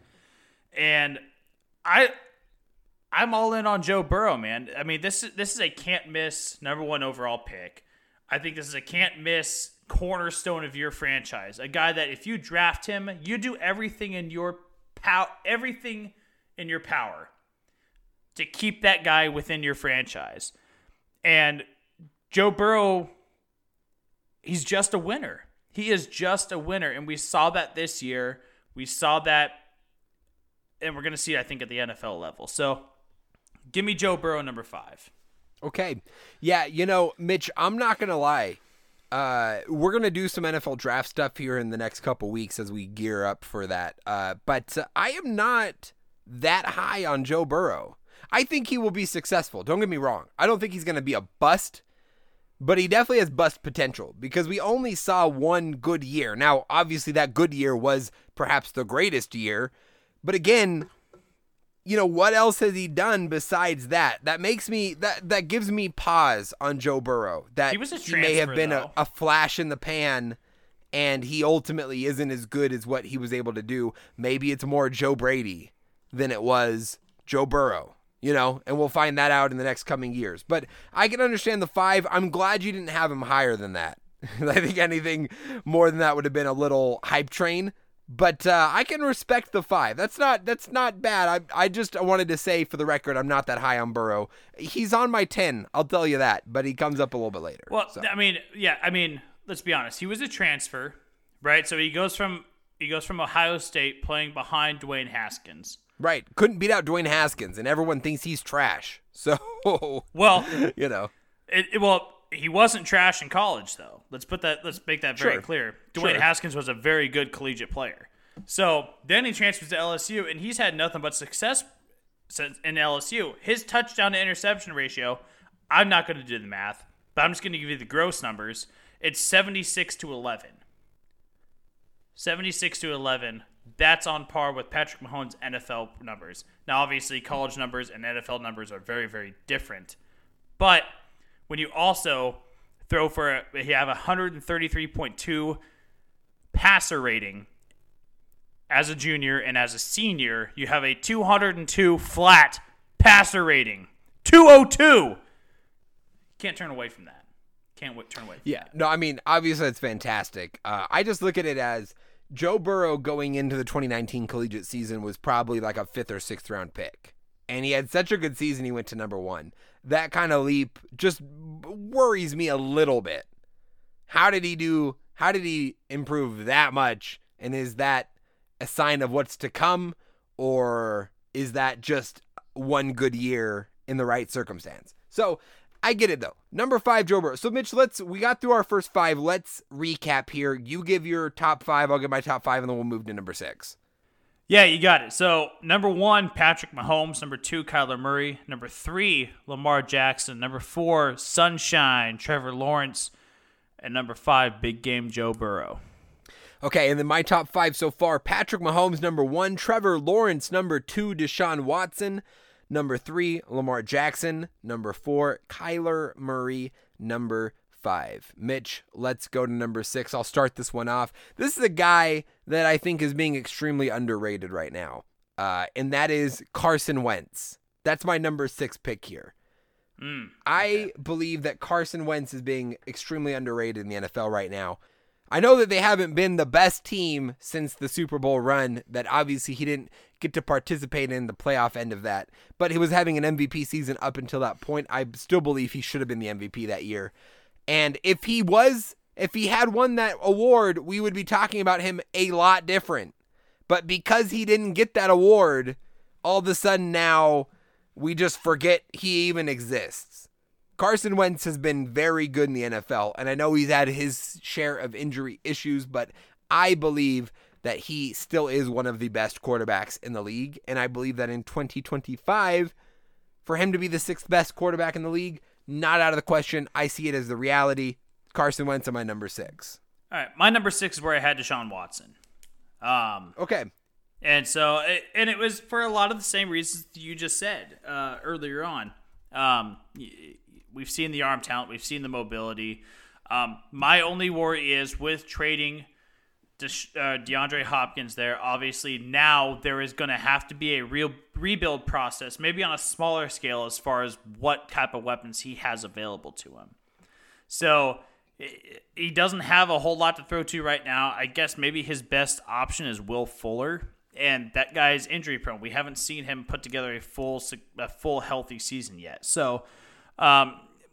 D: And I I'm all in on Joe Burrow, man. I mean, this is this is a can't miss number one overall pick. I think this is a can't miss cornerstone of your franchise. A guy that if you draft him, you do everything in your pow- everything in your power to keep that guy within your franchise. And Joe Burrow, he's just a winner. He is just a winner, and we saw that this year. We saw that, and we're going to see it, I think, at the N F L level. So, give me Joe Burrow number five.
E: Okay. Yeah, you know, Mitch, I'm not going to lie. Uh, we're going to do some N F L draft stuff here in the next couple weeks as we gear up for that. Uh, but uh, I am not that high on Joe Burrow. I think he will be successful. Don't get me wrong. I don't think he's going to be a bust, but he definitely has bust potential because we only saw one good year. Now, obviously, that good year was perhaps the greatest year. But again, you know, what else has he done besides that? That makes me, that that gives me pause on Joe Burrow. That
D: he, was a
E: he may have been a,
D: though.
E: a flash in the pan, and he ultimately isn't as good as what he was able to do. Maybe it's more Joe Brady than it was Joe Burrow, you know, and we'll find that out in the next coming years. But I can understand the five. I'm glad you didn't have him higher than that. I think anything more than that would have been a little hype train. But uh, I can respect the five. That's not that's not bad. I I just wanted to say for the record, I'm not that high on Burrow. He's on my ten, I'll tell you that, but he comes up a little bit later.
D: Well,
E: so.
D: I mean, yeah, I mean, let's be honest. He was a transfer, right? So he goes from he goes from Ohio State playing behind Dwayne Haskins.
E: Right. Couldn't beat out Dwayne Haskins, and everyone thinks he's trash. So,
D: well,
E: you know.
D: It, it, well, he wasn't trash in college, though. Let's put that. Let's make that very
E: Sure.
D: clear. Dwayne
E: Sure.
D: Haskins was a very good collegiate player. So then he transfers to L S U, and he's had nothing but success since in L S U. His touchdown to interception ratio, I'm not going to do the math, but I'm just going to give you the gross numbers. It's seventy-six to eleven. seventy-six to eleven. That's on par with Patrick Mahomes' N F L numbers. Now, obviously, college numbers and N F L numbers are very, very different. But when you also throw for, a, you have a one thirty-three point two passer rating as a junior, and as a senior, you have a two oh two flat passer rating. two oh two! Can't turn away from that. Can't w- turn away from
E: Yeah.
D: that.
E: No, I mean, obviously it's fantastic. Uh, I just look at it as Joe Burrow going into the twenty nineteen collegiate season was probably like a fifth or sixth round pick. And he had such a good season, he went to number one. That kind of leap just worries me a little bit. How did he do? How did he improve that much? And is that a sign of what's to come? Or is that just one good year in the right circumstance? So I get it though. Number five, Joe Burrow. So Mitch, let's, we got through our first five. Let's recap here. You give your top five. I'll give my top five, and then we'll move to number six.
D: Yeah, you got it. So, number one, Patrick Mahomes. Number two, Kyler Murray. Number three, Lamar Jackson. Number four, Sunshine, Trevor Lawrence. And number five, Big Game Joe Burrow.
E: Okay, and then my top five so far, Patrick Mahomes, number one. Trevor Lawrence, number two. Deshaun Watson. Number three, Lamar Jackson. Number four, Kyler Murray. Number five. Mitch, let's go to number six. I'll start this one off. This is a guy that I think is being extremely underrated right now, uh, and that is Carson Wentz. That's my number six pick here.
D: Mm, okay.
E: I believe that Carson Wentz is being extremely underrated in the N F L right now. I know that they haven't been the best team since the Super Bowl run, that obviously he didn't get to participate in the playoff end of that, but he was having an M V P season up until that point. I still believe he should have been the M V P that year. And if he was, if he had won that award, we would be talking about him a lot different. But because he didn't get that award, all of a sudden now we just forget he even exists. Carson Wentz has been very good in the N F L, and I know he's had his share of injury issues, but I believe that he still is one of the best quarterbacks in the league, and I believe that in twenty twenty-five, for him to be the sixth best quarterback in the league, not out of the question. I see it as the reality. Carson Wentz on my number six.
D: All right, my number six is where I had Deshaun Watson. Um,
E: okay.
D: And so, and it was for a lot of the same reasons you just said uh, earlier on. Um, we've seen the arm talent. We've seen the mobility. Um, my only worry is with trading De- uh, DeAndre Hopkins there, obviously now there is going to have to be a real rebuild process, maybe on a smaller scale as far as what type of weapons he has available to him. So he doesn't have a whole lot to throw to right now. I guess maybe his best option is Will Fuller, and that guy is injury prone. We haven't seen him put together a full a full healthy season yet. So, um,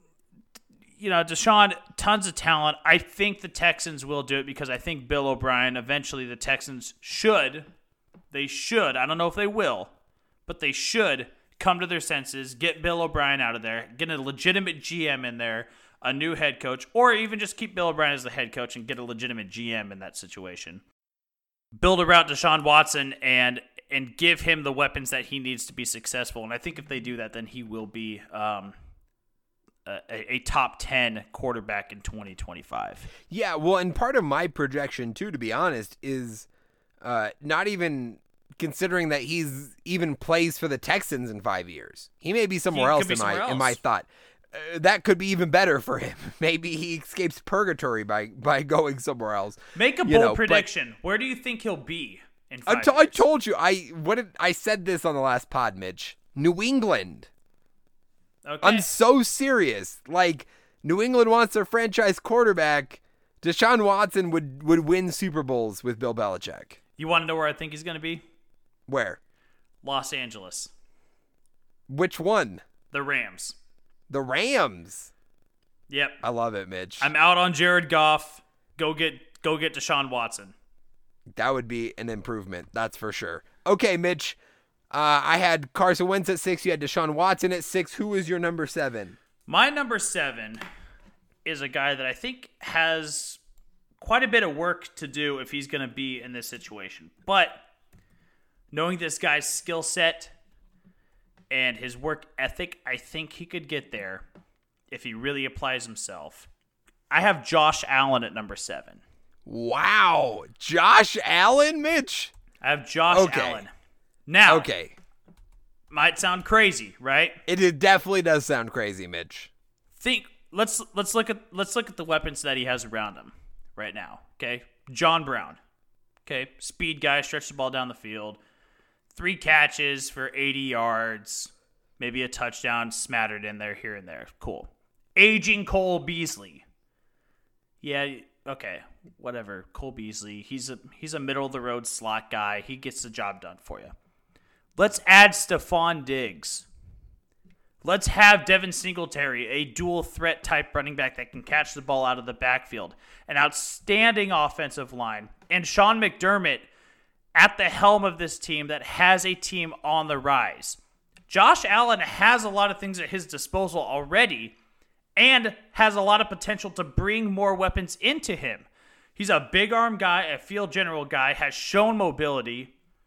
D: you know, Deshaun, tons of talent. I think the Texans will do it because I think Bill O'Brien, eventually the Texans should, they should, I don't know if they will, but they should come to their senses, get Bill O'Brien out of there, get a legitimate G M in there, a new head coach, or even just keep Bill O'Brien as the head coach and get a legitimate G M in that situation. Build around Deshaun Watson and and give him the weapons that he needs to be successful. And I think if they do that, then he will be um, a, a top ten quarterback in twenty twenty-five.
E: Yeah, well, and part of my projection, too, to be honest, is uh, not even considering that he's even plays for the Texans in five years. He may be somewhere else,
D: be
E: in,
D: somewhere
E: my,
D: else.
E: in my thought. Uh, that could be even better for him. Maybe he escapes purgatory by, by going somewhere else.
D: Make a bold
E: you know,
D: prediction. Where do you think he'll be in five
E: I, t-
D: years?
E: I told you. I what did, I said this on the last pod, Mitch. New England.
D: Okay.
E: I'm so serious. Like, New England wants their franchise quarterback. Deshaun Watson would, would win Super Bowls with Bill Belichick.
D: You want to know where I think he's going to be?
E: Where?
D: Los Angeles.
E: Which one?
D: The Rams.
E: The Rams.
D: Yep.
E: I love it, Mitch.
D: I'm out on Jared Goff. Go get go get Deshaun Watson.
E: That would be an improvement. That's for sure. Okay, Mitch. Uh, I had Carson Wentz at six. You had Deshaun Watson at six. Who is your number seven?
D: My number seven is a guy that I think has quite a bit of work to do if he's going to be in this situation. But knowing this guy's skill set and his work ethic, I think he could get there if he really applies himself. I have Josh Allen at number seven.
E: Wow. Josh Allen, Mitch?
D: I have Josh
E: Okay.
D: Allen. Now,
E: Okay.
D: might sound crazy, right?
E: It, it definitely does sound crazy, Mitch.
D: Think let's let's look at let's look at the weapons that he has around him right now. Okay, John Brown. Okay, speed guy, stretch the ball down the field, three catches for eighty yards, maybe a touchdown smattered in there here and there. Cool. Aging Cole Beasley. Yeah, okay, whatever. Cole Beasley. He's a he's a middle of the road slot guy. He gets the job done for you. Let's add Stephon Diggs. Let's have Devin Singletary, a dual threat type running back that can catch the ball out of the backfield. An outstanding offensive line. And Sean McDermott at the helm of this team that has a team on the rise. Josh Allen has a lot of things at his disposal already and has a lot of potential to bring more weapons into him. He's a big arm guy, a field general guy, has shown mobility.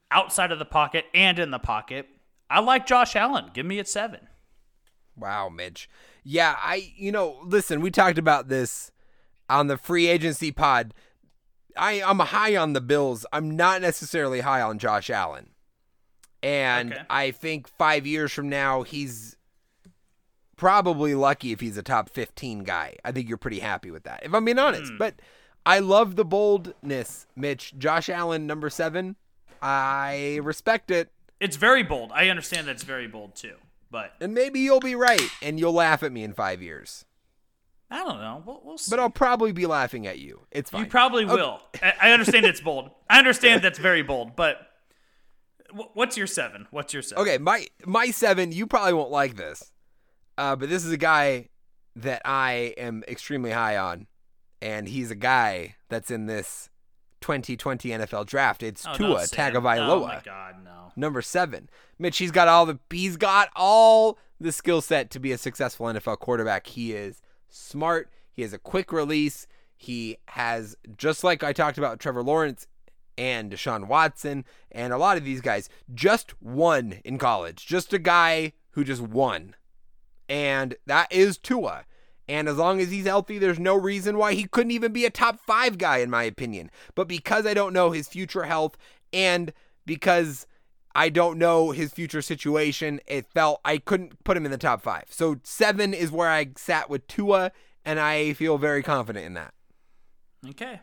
D: outside of the pocket and in the pocket. I like Josh Allen. Give me a seven.
E: Wow, Mitch. Yeah, I, you know, listen, we talked about this on the free agency pod. I, I'm high on the Bills. I'm not necessarily high on Josh Allen. And
D: Okay.
E: I think five years from now, he's probably lucky if he's a top fifteen guy. I think you're pretty happy with that, if I'm being honest.
D: Mm.
E: But I love the boldness, Mitch. Josh Allen, number seven. I respect it.
D: It's very bold. I understand that it's very bold too, but
E: And maybe you'll be right, and you'll laugh at me in five years.
D: I don't know. We'll, we'll see.
E: But I'll probably be laughing at you. It's fine.
D: You probably
E: Okay.
D: will. I, I understand it's bold. I understand that's very bold, but wh- what's your seven? What's your seven?
E: Okay, my my seven, you probably won't like this, uh, but this is a guy that I am extremely high on, and he's a guy that's in this twenty twenty N F L draft. It's
D: Oh,
E: Tua
D: no, Sam.
E: Tagovailoa,
D: Oh my God, no.
E: number seven. Mitch, he's got all the he's got all the skill set to be a successful N F L quarterback. He is smart. He has a quick release. He has, just like I talked about Trevor Lawrence and Deshaun Watson and a lot of these guys, just won in college. Just a guy who just won. And that is Tua. And as long as he's healthy, there's no reason why he couldn't even be a top five guy, in my opinion. But because I don't know his future health and because I don't know his future situation, it felt I couldn't put him in the top five. So seven is where I sat with Tua, and I feel very confident in that.
D: Okay.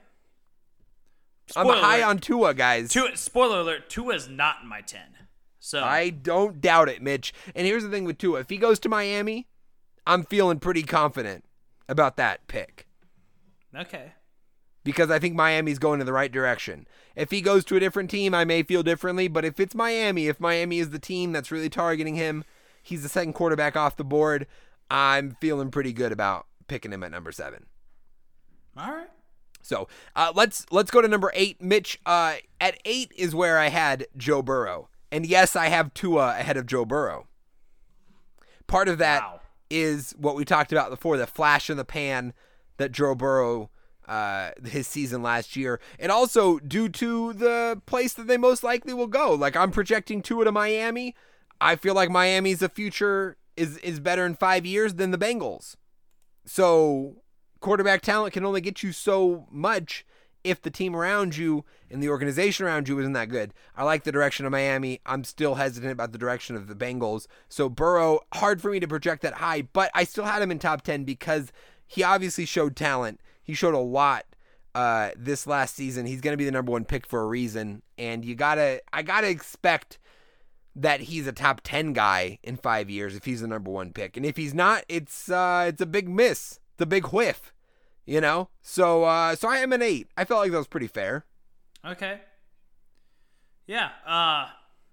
E: I'm
D: Spoiler
E: high
D: alert.
E: on Tua, guys.
D: Tua, spoiler alert, Tua's not in my ten. So
E: I don't doubt it, Mitch. And here's the thing with Tua. If he goes to Miami, I'm feeling pretty confident about that pick.
D: Okay.
E: Because I think Miami's going in the right direction. If he goes to a different team, I may feel differently. But if it's Miami, if Miami is the team that's really targeting him, he's the second quarterback off the board, I'm feeling pretty good about picking him at number seven.
D: All right.
E: So uh, let's let's go to number eight. Mitch, uh, at eight is where I had Joe Burrow. And yes, I have Tua ahead of Joe Burrow. Part of that
D: Wow.
E: is what we talked about before, the flash in the pan that Joe Burrow, uh, his season last year. And also due to the place that they most likely will go. Like, I'm projecting Tua to Miami. I feel like Miami's a future is, is better in five years than the Bengals. So quarterback talent can only get you so much if the team around you and the organization around you isn't that good. I like the direction of Miami. I'm still hesitant about the direction of the Bengals. So Burrow, hard for me to project that high, but I still had him in top ten because he obviously showed talent. He showed a lot uh, this last season. He's going to be the number one pick for a reason. And you gotta, I gotta expect that he's a top ten guy in five years if he's the number one pick. And if he's not, it's uh, it's a big miss. It's a big whiff. You know, so uh, so I am an eight. I felt like that was pretty fair.
D: Okay. Yeah. Uh,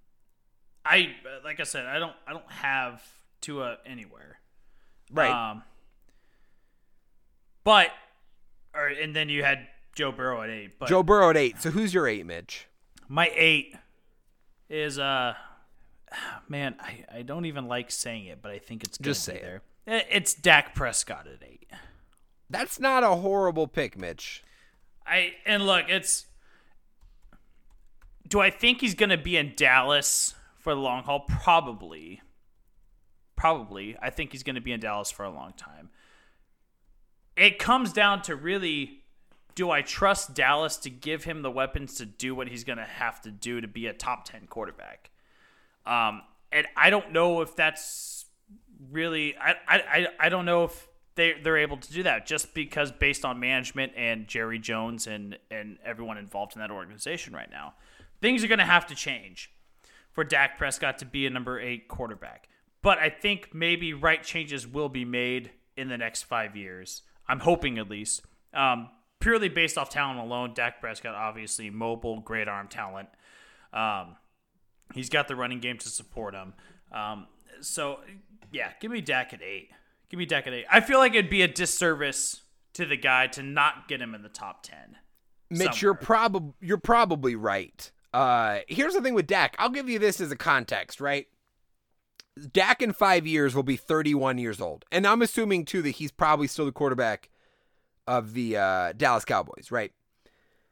D: I like I said, I don't I don't have Tua anywhere.
E: Right.
D: Um. But, or and then you had Joe Burrow at eight. But
E: Joe Burrow at eight. So who's your eight, Mitch?
D: my eight is uh, man, I, I don't even like saying it, but I think it's gonna
E: Just
D: be
E: say it.
D: there. It- It's Dak Prescott at eight.
E: That's not a horrible pick, Mitch.
D: I and look, it's. Do I think he's going to be in Dallas for the long haul? Probably. Probably. I think he's going to be in Dallas for a long time. It comes down to really, do I trust Dallas to give him the weapons to do what he's going to have to do to be a top ten quarterback? Um, and I don't know if that's really. I I I don't know if. They, they're able to do that just because based on management and Jerry Jones and, and everyone involved in that organization right now. Things are going to have to change for Dak Prescott to be a number eight quarterback. But I think maybe right changes will be made in the next five years. I'm hoping at least. Um, purely based off talent alone, Dak Prescott, obviously mobile, great arm talent. Um, he's got the running game to support him. Um, so, yeah, give me Dak at eight. Give me Dak at eight. I feel like it'd be a disservice to the guy to not get him in the top ten.
E: Mitch,
D: somewhere.
E: you're probably you're probably right. Uh, here's the thing with Dak. I'll give you this as a context, right? Dak in five years will be thirty-one years old, and I'm assuming too that he's probably still the quarterback of the uh, Dallas Cowboys, right?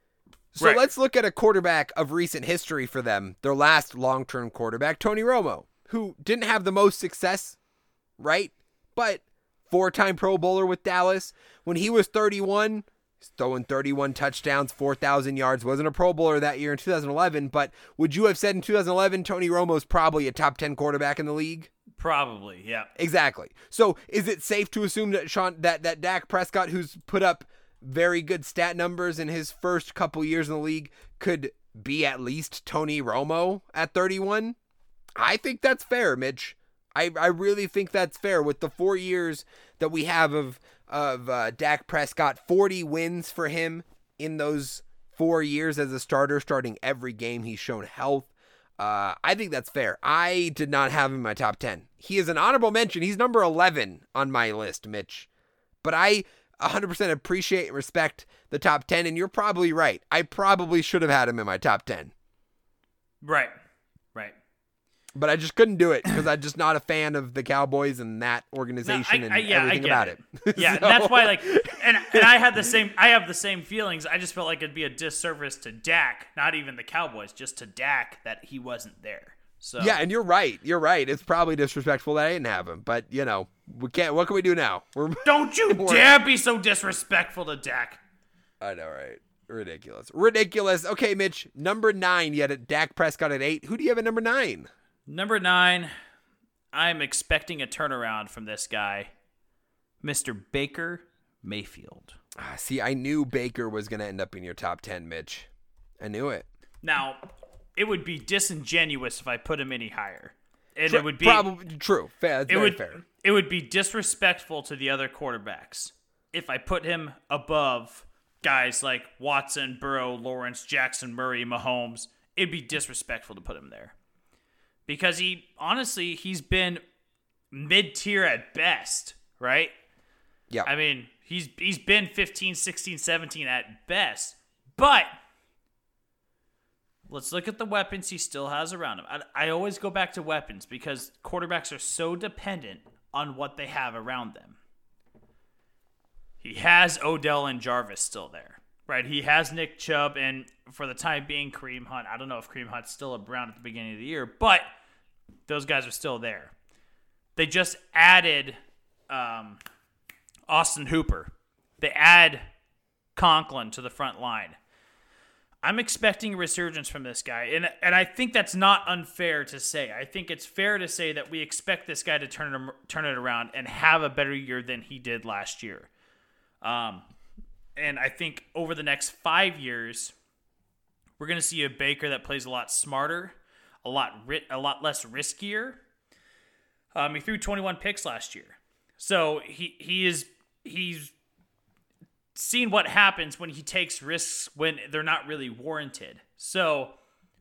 E: So
D: Right.
E: let's look at a quarterback of recent history for them. Their last long-term quarterback, Tony Romo, who didn't have the most success, right? But four-time Pro Bowler with Dallas. When he was thirty-one, he's throwing thirty-one touchdowns, four thousand yards. Wasn't a Pro Bowler that year in two thousand eleven, but would you have said in two thousand eleven Tony Romo's probably a top ten quarterback in the league?
D: Probably, yeah.
E: Exactly. So is it safe to assume that Sean that, that Dak Prescott, who's put up very good stat numbers in his first couple years in the league, could be at least Tony Romo at thirty-one? I think that's fair, Mitch. I, I really think that's fair with the four years that we have of of uh, Dak Prescott, forty wins for him in those four years as a starter, starting every game. He's shown health. Uh, I think that's fair. I did not have him in my top ten. He is an honorable mention. He's number eleven on my list, Mitch. But I one hundred percent appreciate and respect the top ten, and you're probably right. I probably should have had him in my top ten.
D: Right, right.
E: But I just couldn't do it because I'm just not a fan of the Cowboys and that organization
D: No, I-
E: and
D: I- yeah, I
E: everything
D: get
E: about
D: it.
E: it.
D: Yeah,
E: So-
D: and that's why, like, and and I had the same. I have the same feelings. I just felt like it'd be a disservice to Dak, not even the Cowboys, just to Dak that he wasn't there. So
E: Yeah, and you're right. You're right. It's probably disrespectful that I didn't have him. But, you know, we can't. What can we do now? We're
D: don't you
E: We're-
D: dare be so disrespectful to Dak.
E: I know, right? Ridiculous. Ridiculous. Okay, Mitch, number nine. You had a Dak Prescott at eight. Who do you have at number nine?
D: Number nine, I'm expecting a turnaround from this guy, Mister Baker Mayfield.
E: Ah, see, I knew Baker was going to end up in your top ten, Mitch. I knew it.
D: Now, it would be disingenuous if I put him any higher, and
E: Tr-
D: it would be
E: probably true. Fair. That's
D: it
E: very
D: would
E: fair.
D: it would be disrespectful to the other quarterbacks if I put him above guys like Watson, Burrow, Lawrence, Jackson, Murray, Mahomes. It'd be disrespectful to put him there because he honestly he's been mid-tier at best, right?
E: Yeah.
D: I mean, he's he's been fifteen, sixteen, seventeen at best. But let's look at the weapons he still has around him. I, I always go back to weapons because quarterbacks are so dependent on what they have around them. He has Odell and Jarvis still there, right? He has Nick Chubb and, for the time being, Kareem Hunt. I don't know if Kareem Hunt's still around at the beginning of the year, but those guys are still there. They just added um, Austin Hooper. They add Conklin to the front line. I'm expecting a resurgence from this guy, and and I think that's not unfair to say. I think it's fair to say that we expect this guy to turn it, turn it around and have a better year than he did last year. Um, and I think over the next five years, we're going to see a Baker that plays a lot smarter, a lot ri- a lot less riskier. Um, he threw twenty-one picks last year, so he he is he's seen what happens when he takes risks when they're not really warranted. So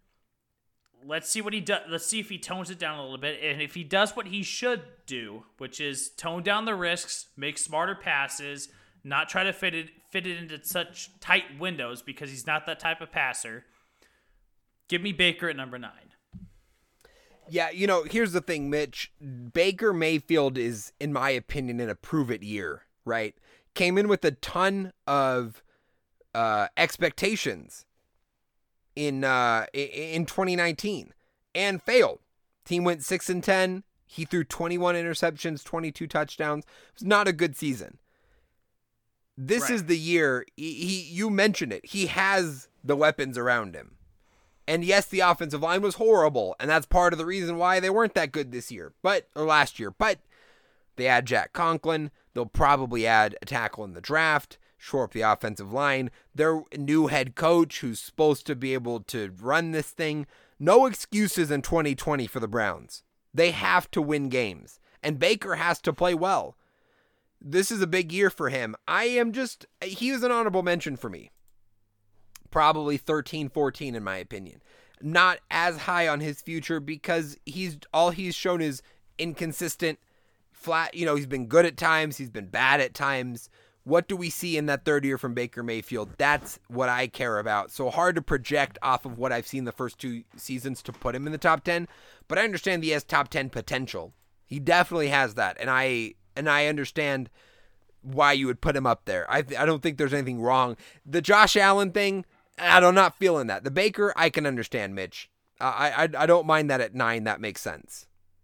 D: let's see what he does. Let's see if he tones it down a little bit. And if he does what he should do, which is tone down the risks, make smarter passes, not try to fit it fit it into such tight windows because he's not that type of passer. Give me Baker at number nine.
E: Yeah, you know, here's the thing, Mitch. Baker Mayfield is, in my opinion, in a prove-it year, right? Came in with a ton of uh, expectations in uh, in twenty nineteen and failed. Team went six and ten. He threw twenty-one interceptions, twenty-two touchdowns. It was not a good season. This
D: Right.
E: is the year he, he. You mentioned it. He has the weapons around him. And yes, the offensive line was horrible, and that's part of the reason why they weren't that good this year, but or last year. But they add Jack Conklin. They'll probably add a tackle in the draft, shore up the offensive line. Their new head coach, who's supposed to be able to run this thing. No excuses in twenty twenty for the Browns. They have to win games, and Baker has to play well. This is a big year for him. I am just, he was an honorable mention for me. Probably thirteen, fourteen in my opinion. Not as high on his future because he's all he's shown is inconsistent, flat. You know, he's been good at times. He's been bad at times. What do we see in that third year from Baker Mayfield? That's what I care about. So hard to project off of what I've seen the first two seasons to put him in the top ten. But I understand he has top ten potential. He definitely has that. And I and I understand why you would put him up there. I I don't think there's anything wrong. The Josh Allen thing, I'm not feeling that. The Baker, I can understand, Mitch. I, I I don't mind that at nine. That makes sense.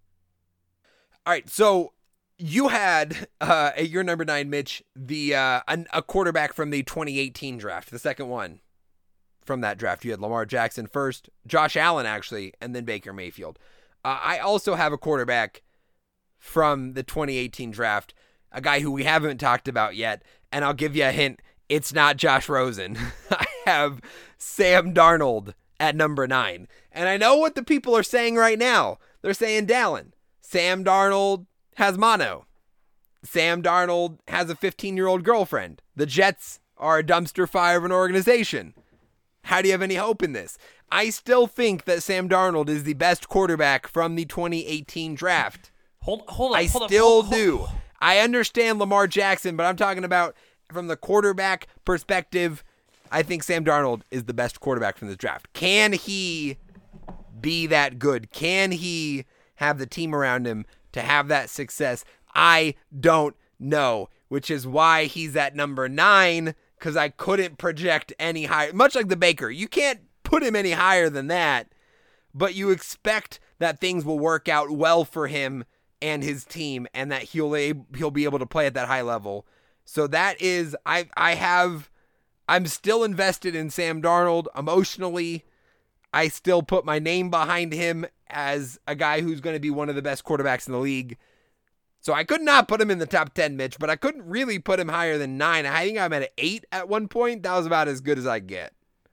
E: All right, so you had uh, at your number nine, Mitch, the uh, a, a quarterback from the twenty eighteen draft, the second one from that draft. You had Lamar Jackson first, Josh Allen actually, and then Baker Mayfield. Uh, I also have a quarterback from the twenty eighteen draft, a guy who we haven't talked about yet, and I'll give you a hint. It's not Josh Rosen. I have Sam Darnold at number nine. And I know what the people are saying right now. They're saying, Dallin, Sam Darnold has mono. Sam Darnold has a fifteen-year-old girlfriend. The Jets are a dumpster fire of an organization. How do you have any hope in this? I still think that Sam Darnold is the best quarterback from the twenty eighteen draft.
D: Hold, hold on.
E: I
D: hold
E: still
D: on, hold,
E: do.
D: hold.
E: I understand Lamar Jackson, but I'm talking about from the quarterback perspective. I think Sam Darnold is the best quarterback from this draft. Can he be that good? Can he have the team around him to have that success? I don't know, which is why he's at number nine, because I couldn't project any higher. Much like the Baker, you can't put him any higher than that, but you expect that things will work out well for him and his team, and that he'll he'll be able to play at that high level. So that is, I I have, I'm still invested in Sam Darnold emotionally. I still put my name behind him as a guy who's going to be one of the best quarterbacks in the league. So I could not put him in the top ten, Mitch, but I couldn't really put him higher than nine. I think I'm at an eight at one point. That was about as good as I get.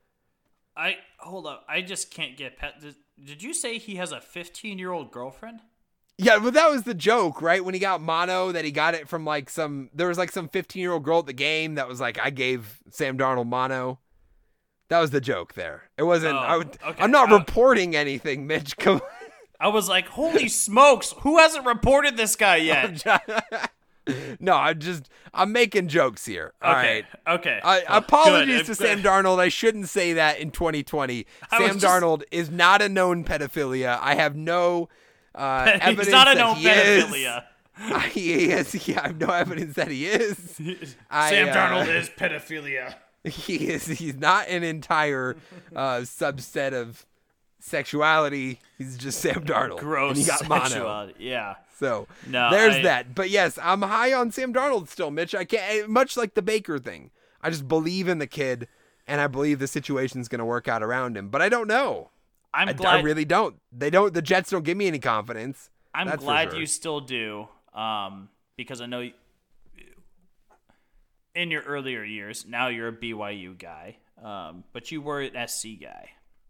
D: I hold up. I just can't get pet. Did, did you say he has a fifteen-year-old girlfriend?
E: Yeah, but that was the joke, right? When he got mono, that he got it from like some, there was like some fifteen-year-old girl at the game that was like, I gave Sam Darnold mono. That was the joke there. It wasn't,
D: Oh,
E: I would,
D: okay.
E: I'm not
D: I-
E: reporting anything, Mitch. Come on.
D: I was like, holy smokes, who hasn't reported this guy yet?
E: No, I'm just, I'm making jokes here. All
D: okay,
E: right.
D: okay.
E: I,
D: Well,
E: apologies
D: good.
E: to Sam Darnold. I shouldn't say that in twenty twenty.
D: I was
E: Sam
D: just-
E: Darnold is not a known pedophilia. I have no uh, evidence
D: He's not a
E: that
D: known
E: he is.
D: pedophilia.
E: I, he is. Yeah, I have no evidence that he is. I,
D: Sam
E: uh,
D: Darnold is pedophilia.
E: He is. He's not an entire uh, subset of sexuality. He's just Sam Darnold.
D: Gross
E: And he got mono.
D: sexuality. Yeah.
E: So
D: No,
E: there's
D: I-
E: that. But yes, I'm high on Sam Darnold still, Mitch. I can't. Much like the Baker thing. I just believe in the kid, and I believe the situation's going to work out around him. But I don't know.
D: I'm
E: I,
D: glad.
E: I really don't. They don't. The Jets don't give me any confidence.
D: I'm
E: That's for
D: glad
E: sure.
D: you still do, um, because I know you, in your earlier years, now you're a B Y U guy, um, but you were an S C guy.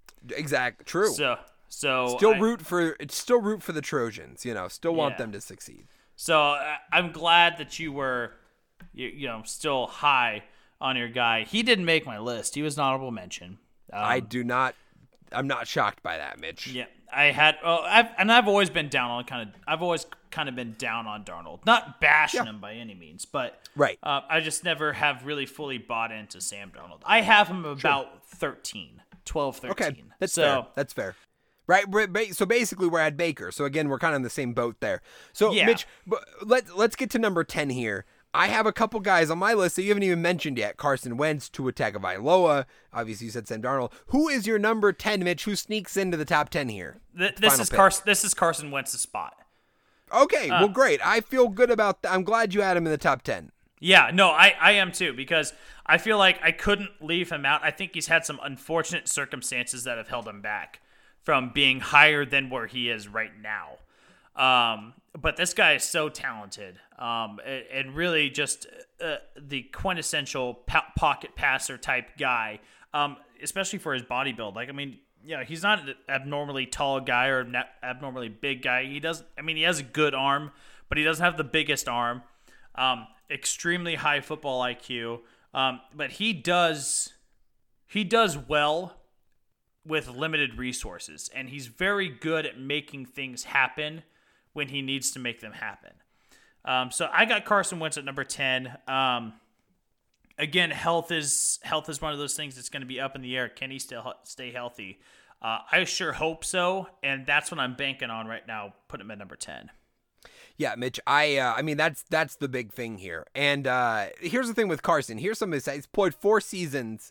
E: Exact. True.
D: So, so
E: still
D: I-
E: root for. It's still root for the Trojans. You know. Still want
D: Yeah.
E: them to succeed.
D: So uh, I'm glad that you were, you, you know, still high on your guy. He didn't make my list. He was an honorable mention. Um,
E: I do not. I'm not shocked by that, Mitch.
D: Yeah, I had. Oh, I've and I've always been down on kind of. I've always kind of been down on Darnold. Not bashing
E: Yeah.
D: him by any means, but
E: Right.
D: Uh, I just never have really fully bought into Sam Darnold. I have him about thirteen, twelve, thirteen.
E: Okay, that's
D: so,
E: fair. That's fair. Right. we're ba- So basically, we're at Baker. So again, we're kind of in the same boat there. So
D: Yeah.
E: Mitch, but let's let's get to number ten here. I have a couple guys on my list that you haven't even mentioned yet. Carson Wentz, Tua Tagovailoa. Obviously, you said Sam Darnold. Who is your number ten, Mitch? Who sneaks into the top ten here?
D: Th- this
E: Final
D: is
E: pick.
D: Carson. This is Carson Wentz's spot.
E: Okay.
D: Uh,
E: well, great. I feel good about. Th- I'm glad you had him in the top ten.
D: Yeah, no, I, I am too, because I feel like I couldn't leave him out. I think he's had some unfortunate circumstances that have held him back from being higher than where he is right now. Um, but this guy is so talented, um, and, and really just uh, the quintessential po- pocket passer type guy, um, especially for his body build. Like, I mean, you know, he's not an abnormally tall guy or an abnormally big guy. He does, I mean, he has a good arm, but he doesn't have the biggest arm. Um, extremely high football I Q, um, but he does he does well with limited resources, and he's very good at making things happen when he needs to make them happen. Um, so I got Carson Wentz at number ten. Um, again, health is health is one of those things that's going to be up in the air. Can he still stay healthy? Uh, I sure hope so, and that's what I'm banking on right now. Put him at number ten.
E: Yeah, Mitch, I uh, I mean, that's that's the big thing here. And uh, here's the thing with Carson. Here's some of his stats. He's played four seasons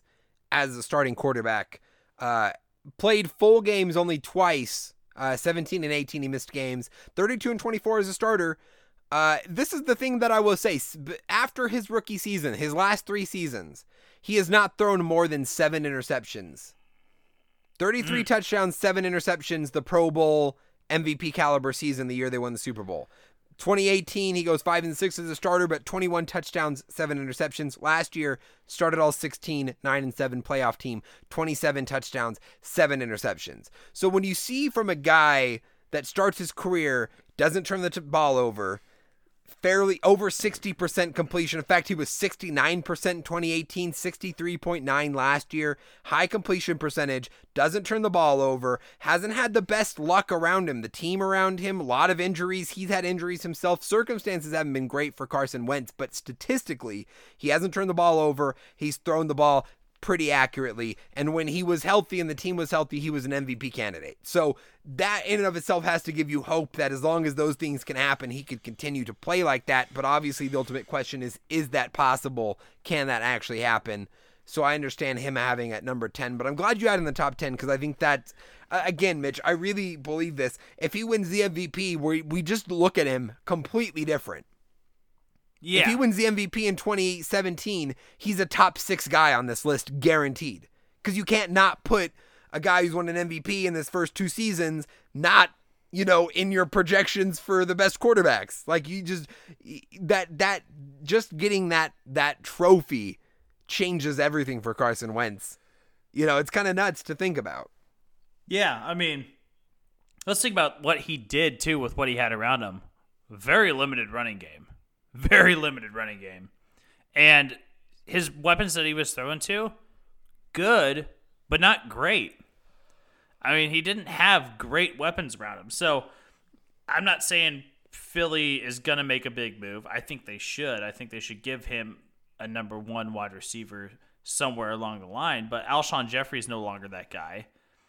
E: as a starting quarterback. Uh, played full games only twice. Uh, seventeen and eighteen he missed games. thirty-two and twenty-four as a starter. Uh, this is the thing that I will say. After his rookie season, his last three seasons, he has not thrown more than seven interceptions. thirty-three mm. touchdowns, seven interceptions, the Pro Bowl M V P caliber season, the year they won the Super Bowl. twenty eighteen, he goes five and six as a starter, but twenty-one touchdowns, seven interceptions. Last year, started all sixteen, nine and seven playoff team, twenty-seven touchdowns, seven interceptions. So when you see from a guy that starts his career, doesn't turn the t- ball over, fairly over sixty percent completion. In fact, he was sixty-nine percent in twenty eighteen, sixty-three point nine last year. High completion percentage, doesn't turn the ball over, hasn't had the best luck around him. The team around him, a lot of injuries. He's had injuries himself. Circumstances haven't been great for Carson Wentz, but statistically, he hasn't turned the ball over. He's thrown the ball pretty accurately, and when he was healthy and the team was healthy, he was an M V P candidate. So that in and of itself has to give you hope that as long as those things can happen, he could continue to play like that. But obviously the ultimate question is, is that possible? Can that actually happen? So I understand him having at number ten, but I'm glad you had in the top ten, because I think that, uh, again, Mitch, I really believe this. If he wins the M V P, we, we just look at him completely different. Yeah. If he wins the M V P in twenty seventeen, he's a top six guy on this list, guaranteed. Because you can't not put a guy who's won an M V P in his first two seasons, not, you know, in your projections for the best quarterbacks. Like, you just, that, that, just getting that, that trophy changes everything for Carson Wentz. You know, it's kind of nuts to think about.
D: Yeah, I mean, let's think about what he did, too, with what he had around him. Very limited running game. Very limited running game. And his weapons that he was throwing to, good, but not great. I mean, he didn't have great weapons around him. So I'm not saying Philly is going to make a big move. I think they should. I think they should give him a number one wide receiver somewhere along the line. But Alshon Jeffrey is no longer that guy.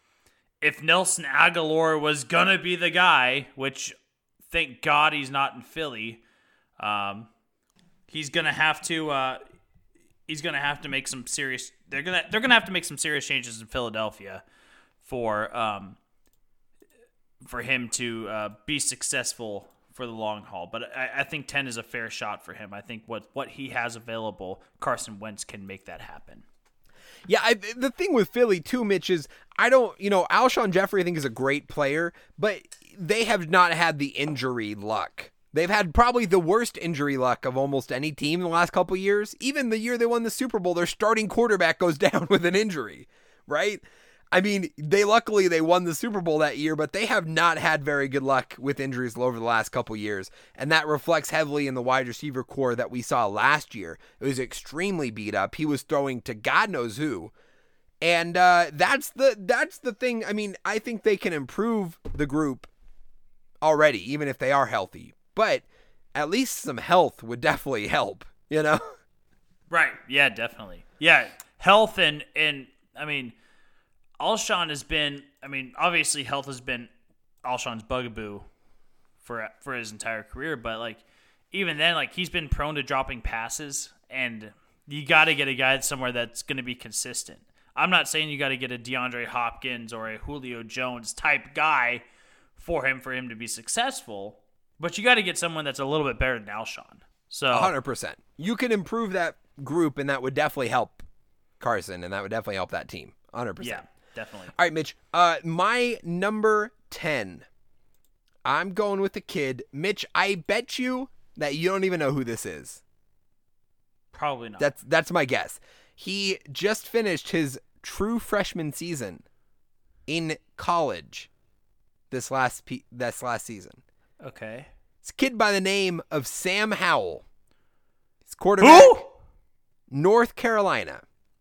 D: If Nelson Aguilar was going to be the guy, which thank God he's not in Philly, Um, he's gonna have to. Uh, he's gonna have to make some serious. They're gonna. They're gonna have to make some serious changes in Philadelphia for um, for him to uh, be successful for the long haul. But I, I think ten is a fair shot for him. I think what what he has available, Carson Wentz can make that happen.
E: Yeah, I, the thing with Philly too, Mitch, is I don't. You know, Alshon Jeffrey I think is a great player, but they have not had the injury luck. They've had probably the worst injury luck of almost any team in the last couple of years. Even the year they won the Super Bowl, their starting quarterback goes down with an injury, right? I mean, they luckily they won the Super Bowl that year, but they have not had very good luck with injuries over the last couple of years, and that reflects heavily in the wide receiver core that we saw last year. It was extremely beat up. He was throwing to God knows who, and uh, that's the that's the thing. I mean, I think they can improve the group already, even if they are healthy. But at least some health would definitely help, you know?
D: Right. Yeah, definitely. Yeah, health and, and I mean, Alshon has been, I mean, obviously health has been Alshon's bugaboo for for his entire career. But, like, even then, like, he's been prone to dropping passes. And you got to get a guy somewhere that's going to be consistent. I'm not saying you got to get a DeAndre Hopkins or a Julio Jones type guy for him for him to be successful. But you got to get someone that's a little bit better than Alshon. So
E: one hundred percent. You can improve that group, and that would definitely help Carson, and that would definitely help that team. one hundred percent.
D: Yeah, definitely.
E: All right, Mitch. Uh, my number ten. I'm going with the kid. Mitch, I bet you that you don't even know who this is.
D: Probably not.
E: That's that's my guess. He just finished his true freshman season in college this last pe- this last season.
D: Okay.
E: It's a kid by the name of Sam Howell. He's quarterback. Who? North Carolina.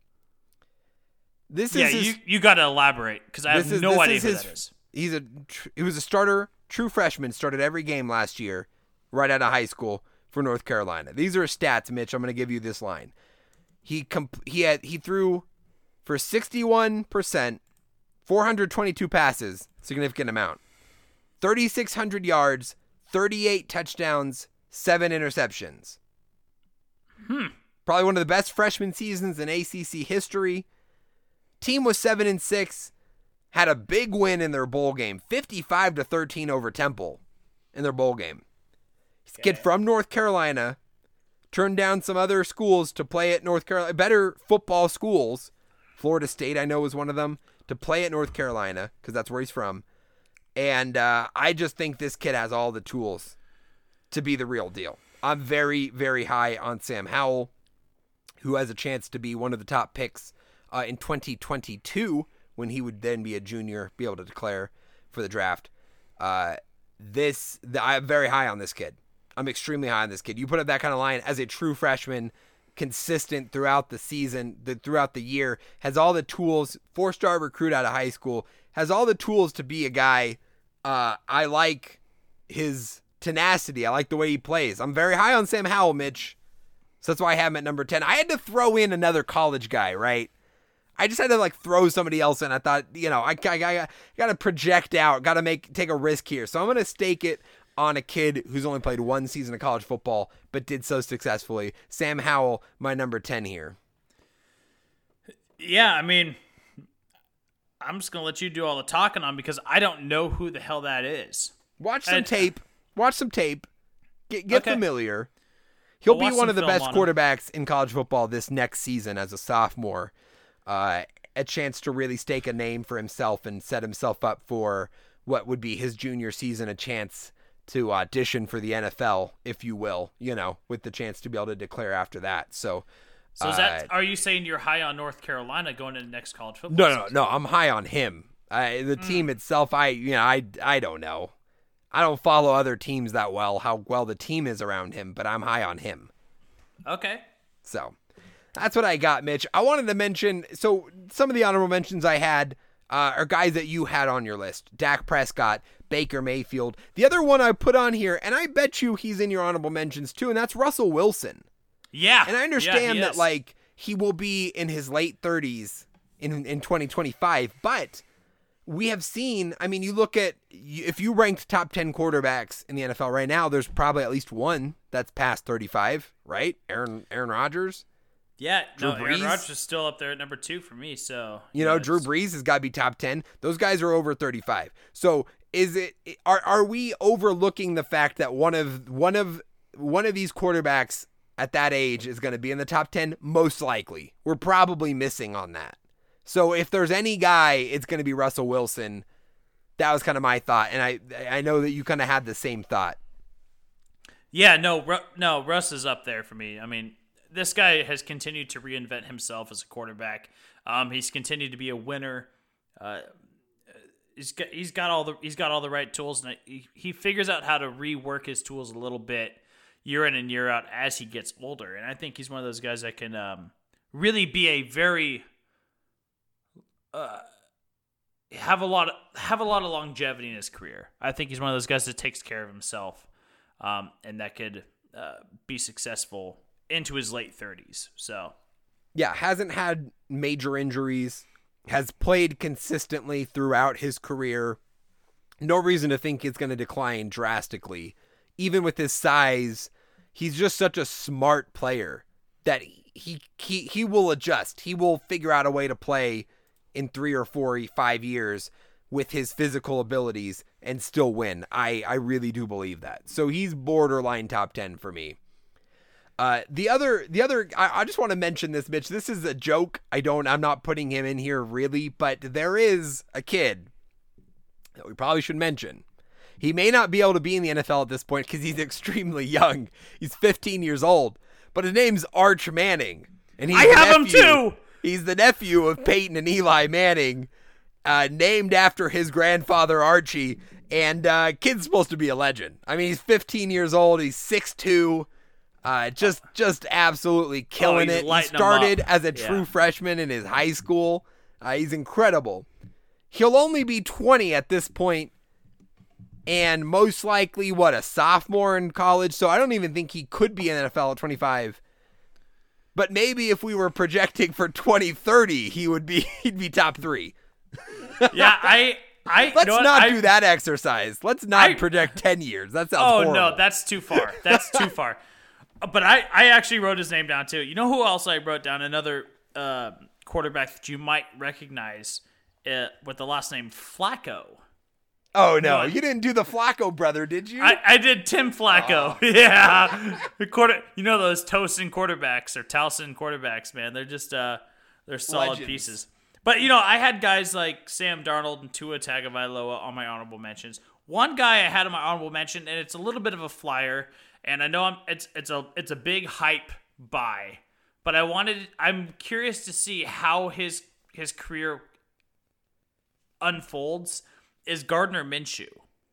E: This
D: yeah,
E: is his,
D: you you got to elaborate because I have
E: is,
D: no idea
E: is
D: who
E: his,
D: that is.
E: He's a he was a starter, true freshman, started every game last year, right out of high school for North Carolina. These are his stats, Mitch. I'm going to give you this line. He comp- he had he threw for sixty-one percent, four hundred twenty-two passes, significant amount. thirty-six hundred yards, thirty-eight touchdowns, seven interceptions.
D: Hmm.
E: Probably one of the best freshman seasons in A C C history. Team was seven and six, had a big win in their bowl game, fifty-five to thirteen over Temple in their bowl game. This
D: Okay.
E: kid from North Carolina turned down some other schools to play at North Carolina, better football schools. Florida State, I know, was one of them, to play at North Carolina because that's where he's from. And uh, I just think this kid has all the tools to be the real deal. I'm very, very high on Sam Howell, who has a chance to be one of the top picks uh, in twenty twenty-two when he would then be a junior, be able to declare for the draft. Uh, this, the, I'm very high on this kid. I'm extremely high on this kid. You put up that kind of line as a true freshman, consistent throughout the season, the, throughout the year, has all the tools, four-star recruit out of high school, has all the tools to be a guy. Uh, I like his tenacity. I like the way he plays. I'm very high on Sam Howell, Mitch. So that's why I have him at number ten. I had to throw in another college guy, right? I just had to like throw somebody else in. I thought, you know, I, I, I got to project out, got to make take a risk here. So I'm going to stake it on a kid who's only played one season of college football, but did so successfully. Sam Howell, my number ten here.
D: Yeah, I mean, I'm just going to let you do all the talking on because I don't know who the hell that is.
E: Watch some
D: I,
E: tape. Watch some tape. Get, get
D: Okay.
E: familiar. He'll
D: I'll
E: be
D: watch
E: one
D: some
E: of the
D: film
E: best
D: on him.
E: quarterbacks in college football this next season as a sophomore. Uh, a chance to really stake a name for himself and set himself up for what would be his junior season, a chance to audition for the N F L, if you will, you know, with the chance to be able to declare after that. So,
D: So is
E: uh,
D: that, are you saying you're high on North Carolina going into next college football
E: no, no,
D: season?
E: no, I'm high on him. I, the
D: Mm.
E: team itself, I, you know, I, I don't know. I don't follow other teams that well, how well the team is around him, but I'm high on him.
D: Okay.
E: So that's what I got, Mitch. I wanted to mention, so some of the honorable mentions I had uh, are guys that you had on your list. Dak Prescott, Baker Mayfield. The other one I put on here, and I bet you he's in your honorable mentions too, and that's Russell Wilson.
D: Yeah.
E: And I
D: Yeah,
E: understand
D: he
E: that,
D: is.
E: like, he will be in his late thirties in, in twenty twenty-five, but we have seen, I mean, you look at, if you ranked top ten quarterbacks in the N F L right now, there's probably at least one that's past thirty-five, right? Aaron Aaron Rodgers.
D: Yeah,
E: Drew
D: no, Aaron
E: Brees?
D: Rodgers is still up there at number two for me. So
E: You know,
D: yeah,
E: Drew
D: it's-
E: Brees has got to be top ten. Those guys are over thirty-five. So is it, are are we overlooking the fact that one of one of one of these quarterbacks at that age is going to be in the top ten? Most likely. We're probably missing on that. So if there's any guy, it's going to be Russell Wilson. That was kind of my thought, and I I know that you kind of had the same thought.
D: Yeah, no, Ru- no, Russ is up there for me. I mean, this guy has continued to reinvent himself as a quarterback. Um, he's continued to be a winner. Uh, he's got he's got all the he's got all the right tools, and he, he figures out how to rework his tools a little bit year in and year out as he gets older. And I think he's one of those guys that can um, really be a very uh, have a lot of have a lot of longevity in his career. I think he's one of those guys that takes care of himself, um, and that could uh, be successful into his late thirties. So,
E: Yeah, hasn't had major injuries, has played consistently throughout his career. No reason to think it's going to decline drastically. Even with his size, he's just such a smart player that he he he will adjust. He will figure out a way to play in three or four, five years with his physical abilities and still win. I, I really do believe that. So he's borderline top ten for me. Uh, the other, the other, I, I just want to mention this, Mitch. This is a joke. I don't, I'm not putting him in here really, but there is a kid that we probably should mention. He may not be able to be in the N F L at this point because he's extremely young. He's fifteen years old, but his name's Arch Manning, and he's
D: I
E: the
D: have him
E: nephew-
D: too.
E: He's the nephew of Peyton and Eli Manning, uh, named after his grandfather Archie. And uh, kid's supposed to be a legend. I mean, he's fifteen years old. He's six two. Uh, just, just absolutely killing
D: he's
E: it. He
D: lighting 'em
E: started
D: up.
E: as a true
D: Yeah.
E: freshman in his high school. Uh, he's incredible. He'll only be twenty at this point, and most likely, what, a sophomore in college. So I don't even think he could be in the N F L at twenty-five. But maybe if we were projecting for twenty thirty, he would be he'd be top three.
D: yeah, I, I
E: Let's
D: you know what?
E: not
D: I,
E: do that exercise. Let's not
D: I-
E: project ten years. That sounds
D: Oh
E: horrible.
D: no, that's too far. That's too far. But I, I actually wrote his name down too. You know who else I wrote down? Another uh, quarterback that you might recognize uh, with the last name Flacco.
E: Oh, no.
D: What?
E: You didn't do the Flacco brother, did you?
D: I, I did Tim Flacco. Oh. Yeah. The quarter, you know those Tosin quarterbacks or Towson quarterbacks, man. They're just uh, they're solid
E: Legends.
D: pieces. But, you know, I had guys like Sam Darnold and Tua Tagovailoa on my honorable mentions. One guy I had on my honorable mention, and it's a little bit of a flyer, and I know I'm, it's it's a it's a big hype buy, but I wanted I'm curious to see how his his career unfolds. Is Gardner Minshew?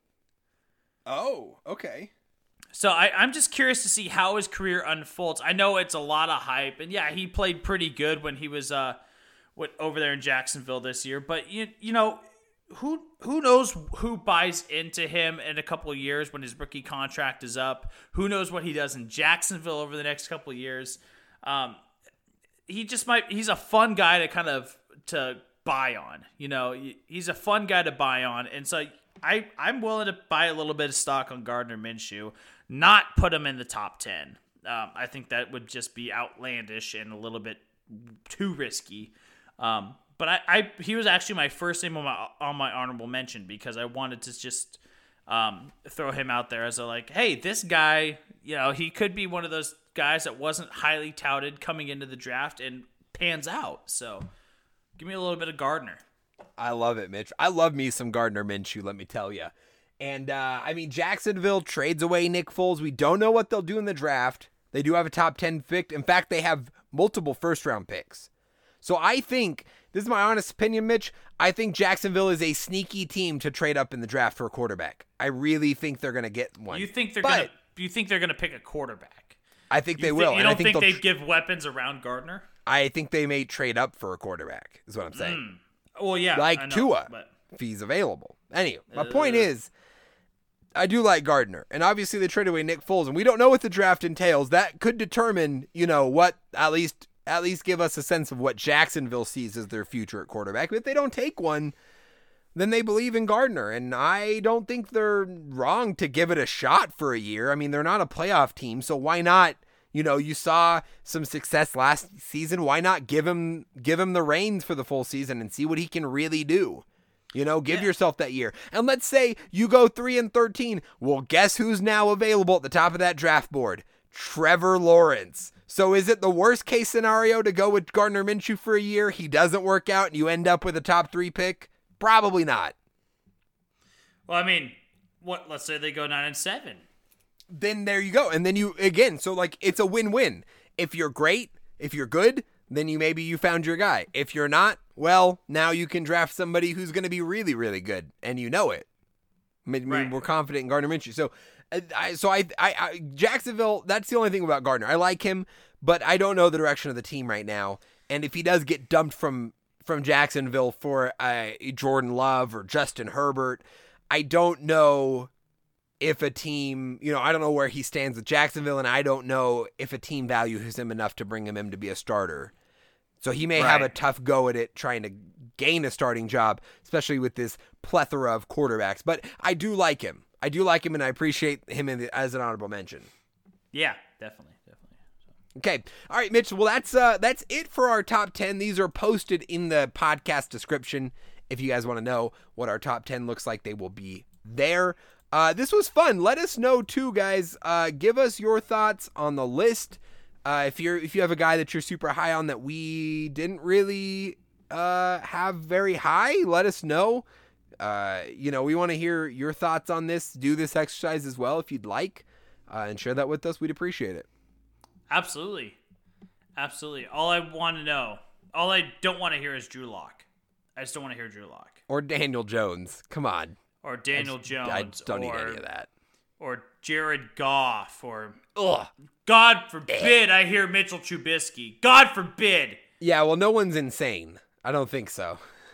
E: Oh, okay.
D: So I, I'm just curious to see how his career unfolds. I know it's a lot of hype, and yeah, he played pretty good when he was uh, what, over there in Jacksonville this year. But you you know, who who knows who buys into him in a couple of years when his rookie contract is up? Who knows what he does in Jacksonville over the next couple of years? Um, he just might. He's a fun guy to kind of to buy on. You know, he's a fun guy to buy on, and so I I'm willing to buy a little bit of stock on Gardner Minshew. Not put him in the top ten. Um, I think that would just be outlandish and a little bit too risky. Um, but I, I, he was actually my first name on my on my honorable mention because I wanted to just um, throw him out there as a like, hey, this guy, you know, he could be one of those guys that wasn't highly touted coming into the draft and pans out. So give me a little bit of Gardner.
E: I love it, Mitch. I love me some Gardner Minshew, let me tell you. And, uh, I mean, Jacksonville trades away Nick Foles. We don't know what they'll do in the draft. They do have a top ten pick. In fact, they have multiple first-round picks. So I think, this is my honest opinion, Mitch, I think Jacksonville is a sneaky team to trade up in the draft for a quarterback. I really think they're going to get one.
D: You think they're
E: but
D: going to You think they're going to pick a quarterback?
E: I think
D: you
E: they
D: th-
E: will.
D: You
E: and
D: don't
E: I think,
D: think,
E: think
D: they'd give weapons around Gardner?
E: I think they may trade up for a quarterback, is what I'm saying.
D: Mm. Well, yeah.
E: Like
D: I know,
E: Tua,
D: but...
E: if he's available. Anyway, my
D: uh...
E: point is, I do like Gardner, and obviously they traded away Nick Foles, and we don't know what the draft entails. That could determine, you know, what at least at least give us a sense of what Jacksonville sees as their future at quarterback. But if they don't take one, then they believe in Gardner, and I don't think they're wrong to give it a shot for a year. I mean, they're not a playoff team, so why not? You know, you saw some success last season. Why not give him give him the reins for the full season and see what he can really do? You know, give
D: yeah.
E: yourself that year. And let's say you go three and thirteen. Well, guess who's now available at the top of that draft board? Trevor Lawrence. So is it the worst case scenario to go with Gardner Minshew for a year? He doesn't work out and you end up with a top three pick? Probably not.
D: Well, I mean, what? Let's say they go nine and seven.
E: Then there you go. And then you, again, so like it's a win-win. If you're great, if you're good, then you maybe you found your guy. If you're not, well, now you can draft somebody who's going to be really, really good, and you know it. I mean,
D: right.
E: We're confident in Gardner Minshew. So, I, so I, I, I, Jacksonville. That's the only thing about Gardner. I like him, but I don't know the direction of the team right now. And if he does get dumped from from Jacksonville for uh, Jordan Love or Justin Herbert, I don't know if a team, you know, I don't know where he stands with Jacksonville, and I don't know if a team values him enough to bring him in to be a starter. So he may
D: right.
E: have a tough go at it trying to gain a starting job, especially with this plethora of quarterbacks. But I do like him. I do like him, and I appreciate him in the, as an honorable mention.
D: Yeah, definitely, definitely. So.
E: Okay. All right, Mitch. Well, that's uh, that's it for our top ten. These are posted in the podcast description. If you guys want to know what our top ten looks like, they will be there. Uh, this was fun. Let us know too, guys. Uh, give us your thoughts on the list. Uh, if you're if you have a guy that you're super high on that we didn't really uh, have very high, let us know. Uh, you know, we want to hear your thoughts on this. Do this exercise as well if you'd like, uh, and share that with us. We'd appreciate it.
D: Absolutely, absolutely. All I want to know, all I don't want to hear is Drew Lock. I just don't want to hear Drew Lock
E: or Daniel Jones. Come on.
D: Or Daniel
E: I just,
D: Jones.
E: I just don't
D: or,
E: need any of that.
D: Or Jared Goff. Or,
E: ugh,
D: God forbid I hear Mitchell Trubisky. God forbid.
E: Yeah, well, no one's insane. I don't think so.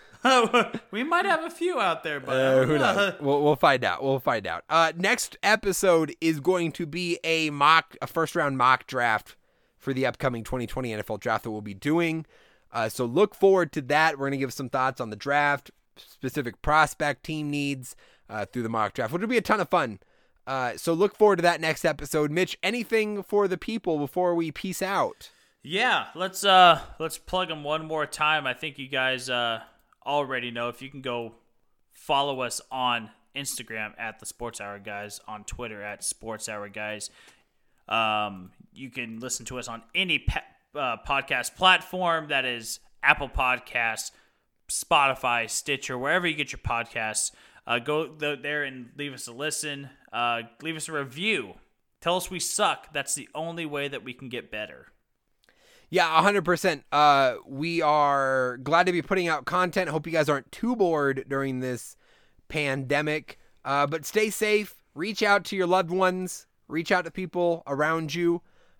D: We might have a few out there, but
E: uh, who knows? We'll, we'll find out. We'll find out. Uh, next episode is going to be a mock, a first round mock draft for the upcoming twenty twenty N F L draft that we'll be doing. Uh, so look forward to that. We're going to give some thoughts on the draft, specific prospect team needs uh, through the mock draft, which will be a ton of fun. Uh, so look forward to that next episode. Mitch, anything for the people before we peace out?
D: Yeah, let's uh let's plug them one more time. I think you guys uh already know. If you can go follow us on Instagram at the Sports Hour Guys, on Twitter at Sports Hour Guys. Um, you can listen to us on any pe- uh, podcast platform, that is Apple Podcasts, Spotify, Stitcher, wherever you get your podcasts. Uh, go th- there and leave us a listen. Uh, leave us a review. Tell us we suck. That's the only way that we can get better.
E: Yeah, one hundred percent. Uh, we are glad to be putting out content. Hope you guys aren't too bored during this pandemic. Uh, but stay safe. Reach out to your loved ones. Reach out to people around you,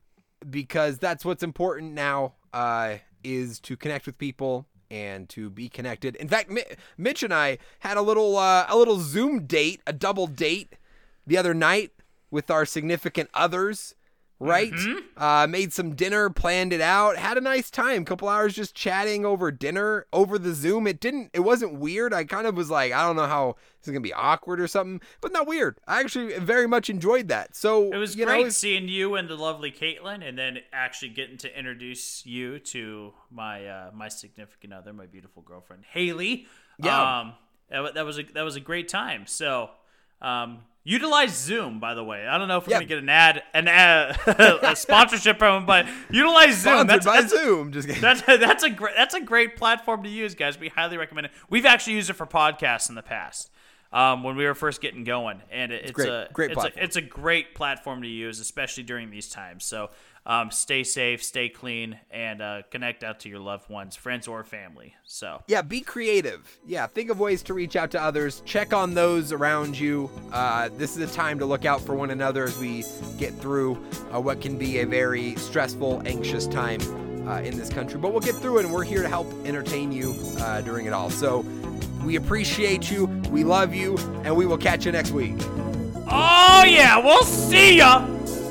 E: because that's what's important now, uh, is to connect with people and to be connected. In fact, Mitch and I had a little uh, a little Zoom date, a double date the other night with our significant others, right? Mm-hmm. Uh, made some dinner, planned it out, had a nice time. Couple hours just chatting over dinner over the Zoom. It didn't, it wasn't weird. I kind of was like, I don't know how this is gonna be awkward or something, but not weird. I actually very much enjoyed that. So
D: it was
E: you
D: great
E: know,
D: seeing you and the lovely Caitlin, and then actually getting to introduce you to my uh, my significant other, my beautiful girlfriend Haley.
E: Yeah,
D: um, that, that was a that was a great time. So. Um, Utilize Zoom, by the way. I don't know if we're
E: yeah.
D: gonna get an ad, an ad, a sponsorship from them, but utilize Zoom.
E: Sponsored
D: That's,
E: by
D: that's,
E: Zoom. Just kidding.
D: That's that's a great that's a great platform to use, guys. We highly recommend it. We've actually used it for podcasts in the past, um, when we were first getting going, and it, it's,
E: it's great,
D: a
E: great
D: it's
E: platform.
D: a it's a great platform to use, especially during these times. So, um, stay safe, stay clean, and uh, connect out to your loved ones, friends, or family. So
E: yeah, be creative. Yeah, think of ways to reach out to others. Check on those around you. Uh, this is a time to look out for one another as we get through uh, what can be a very stressful, anxious time uh, in this country. But we'll get through it, and we're here to help entertain you uh, during it all. So we appreciate you, we love you, and we will catch you next week.
D: Oh yeah, we'll see ya.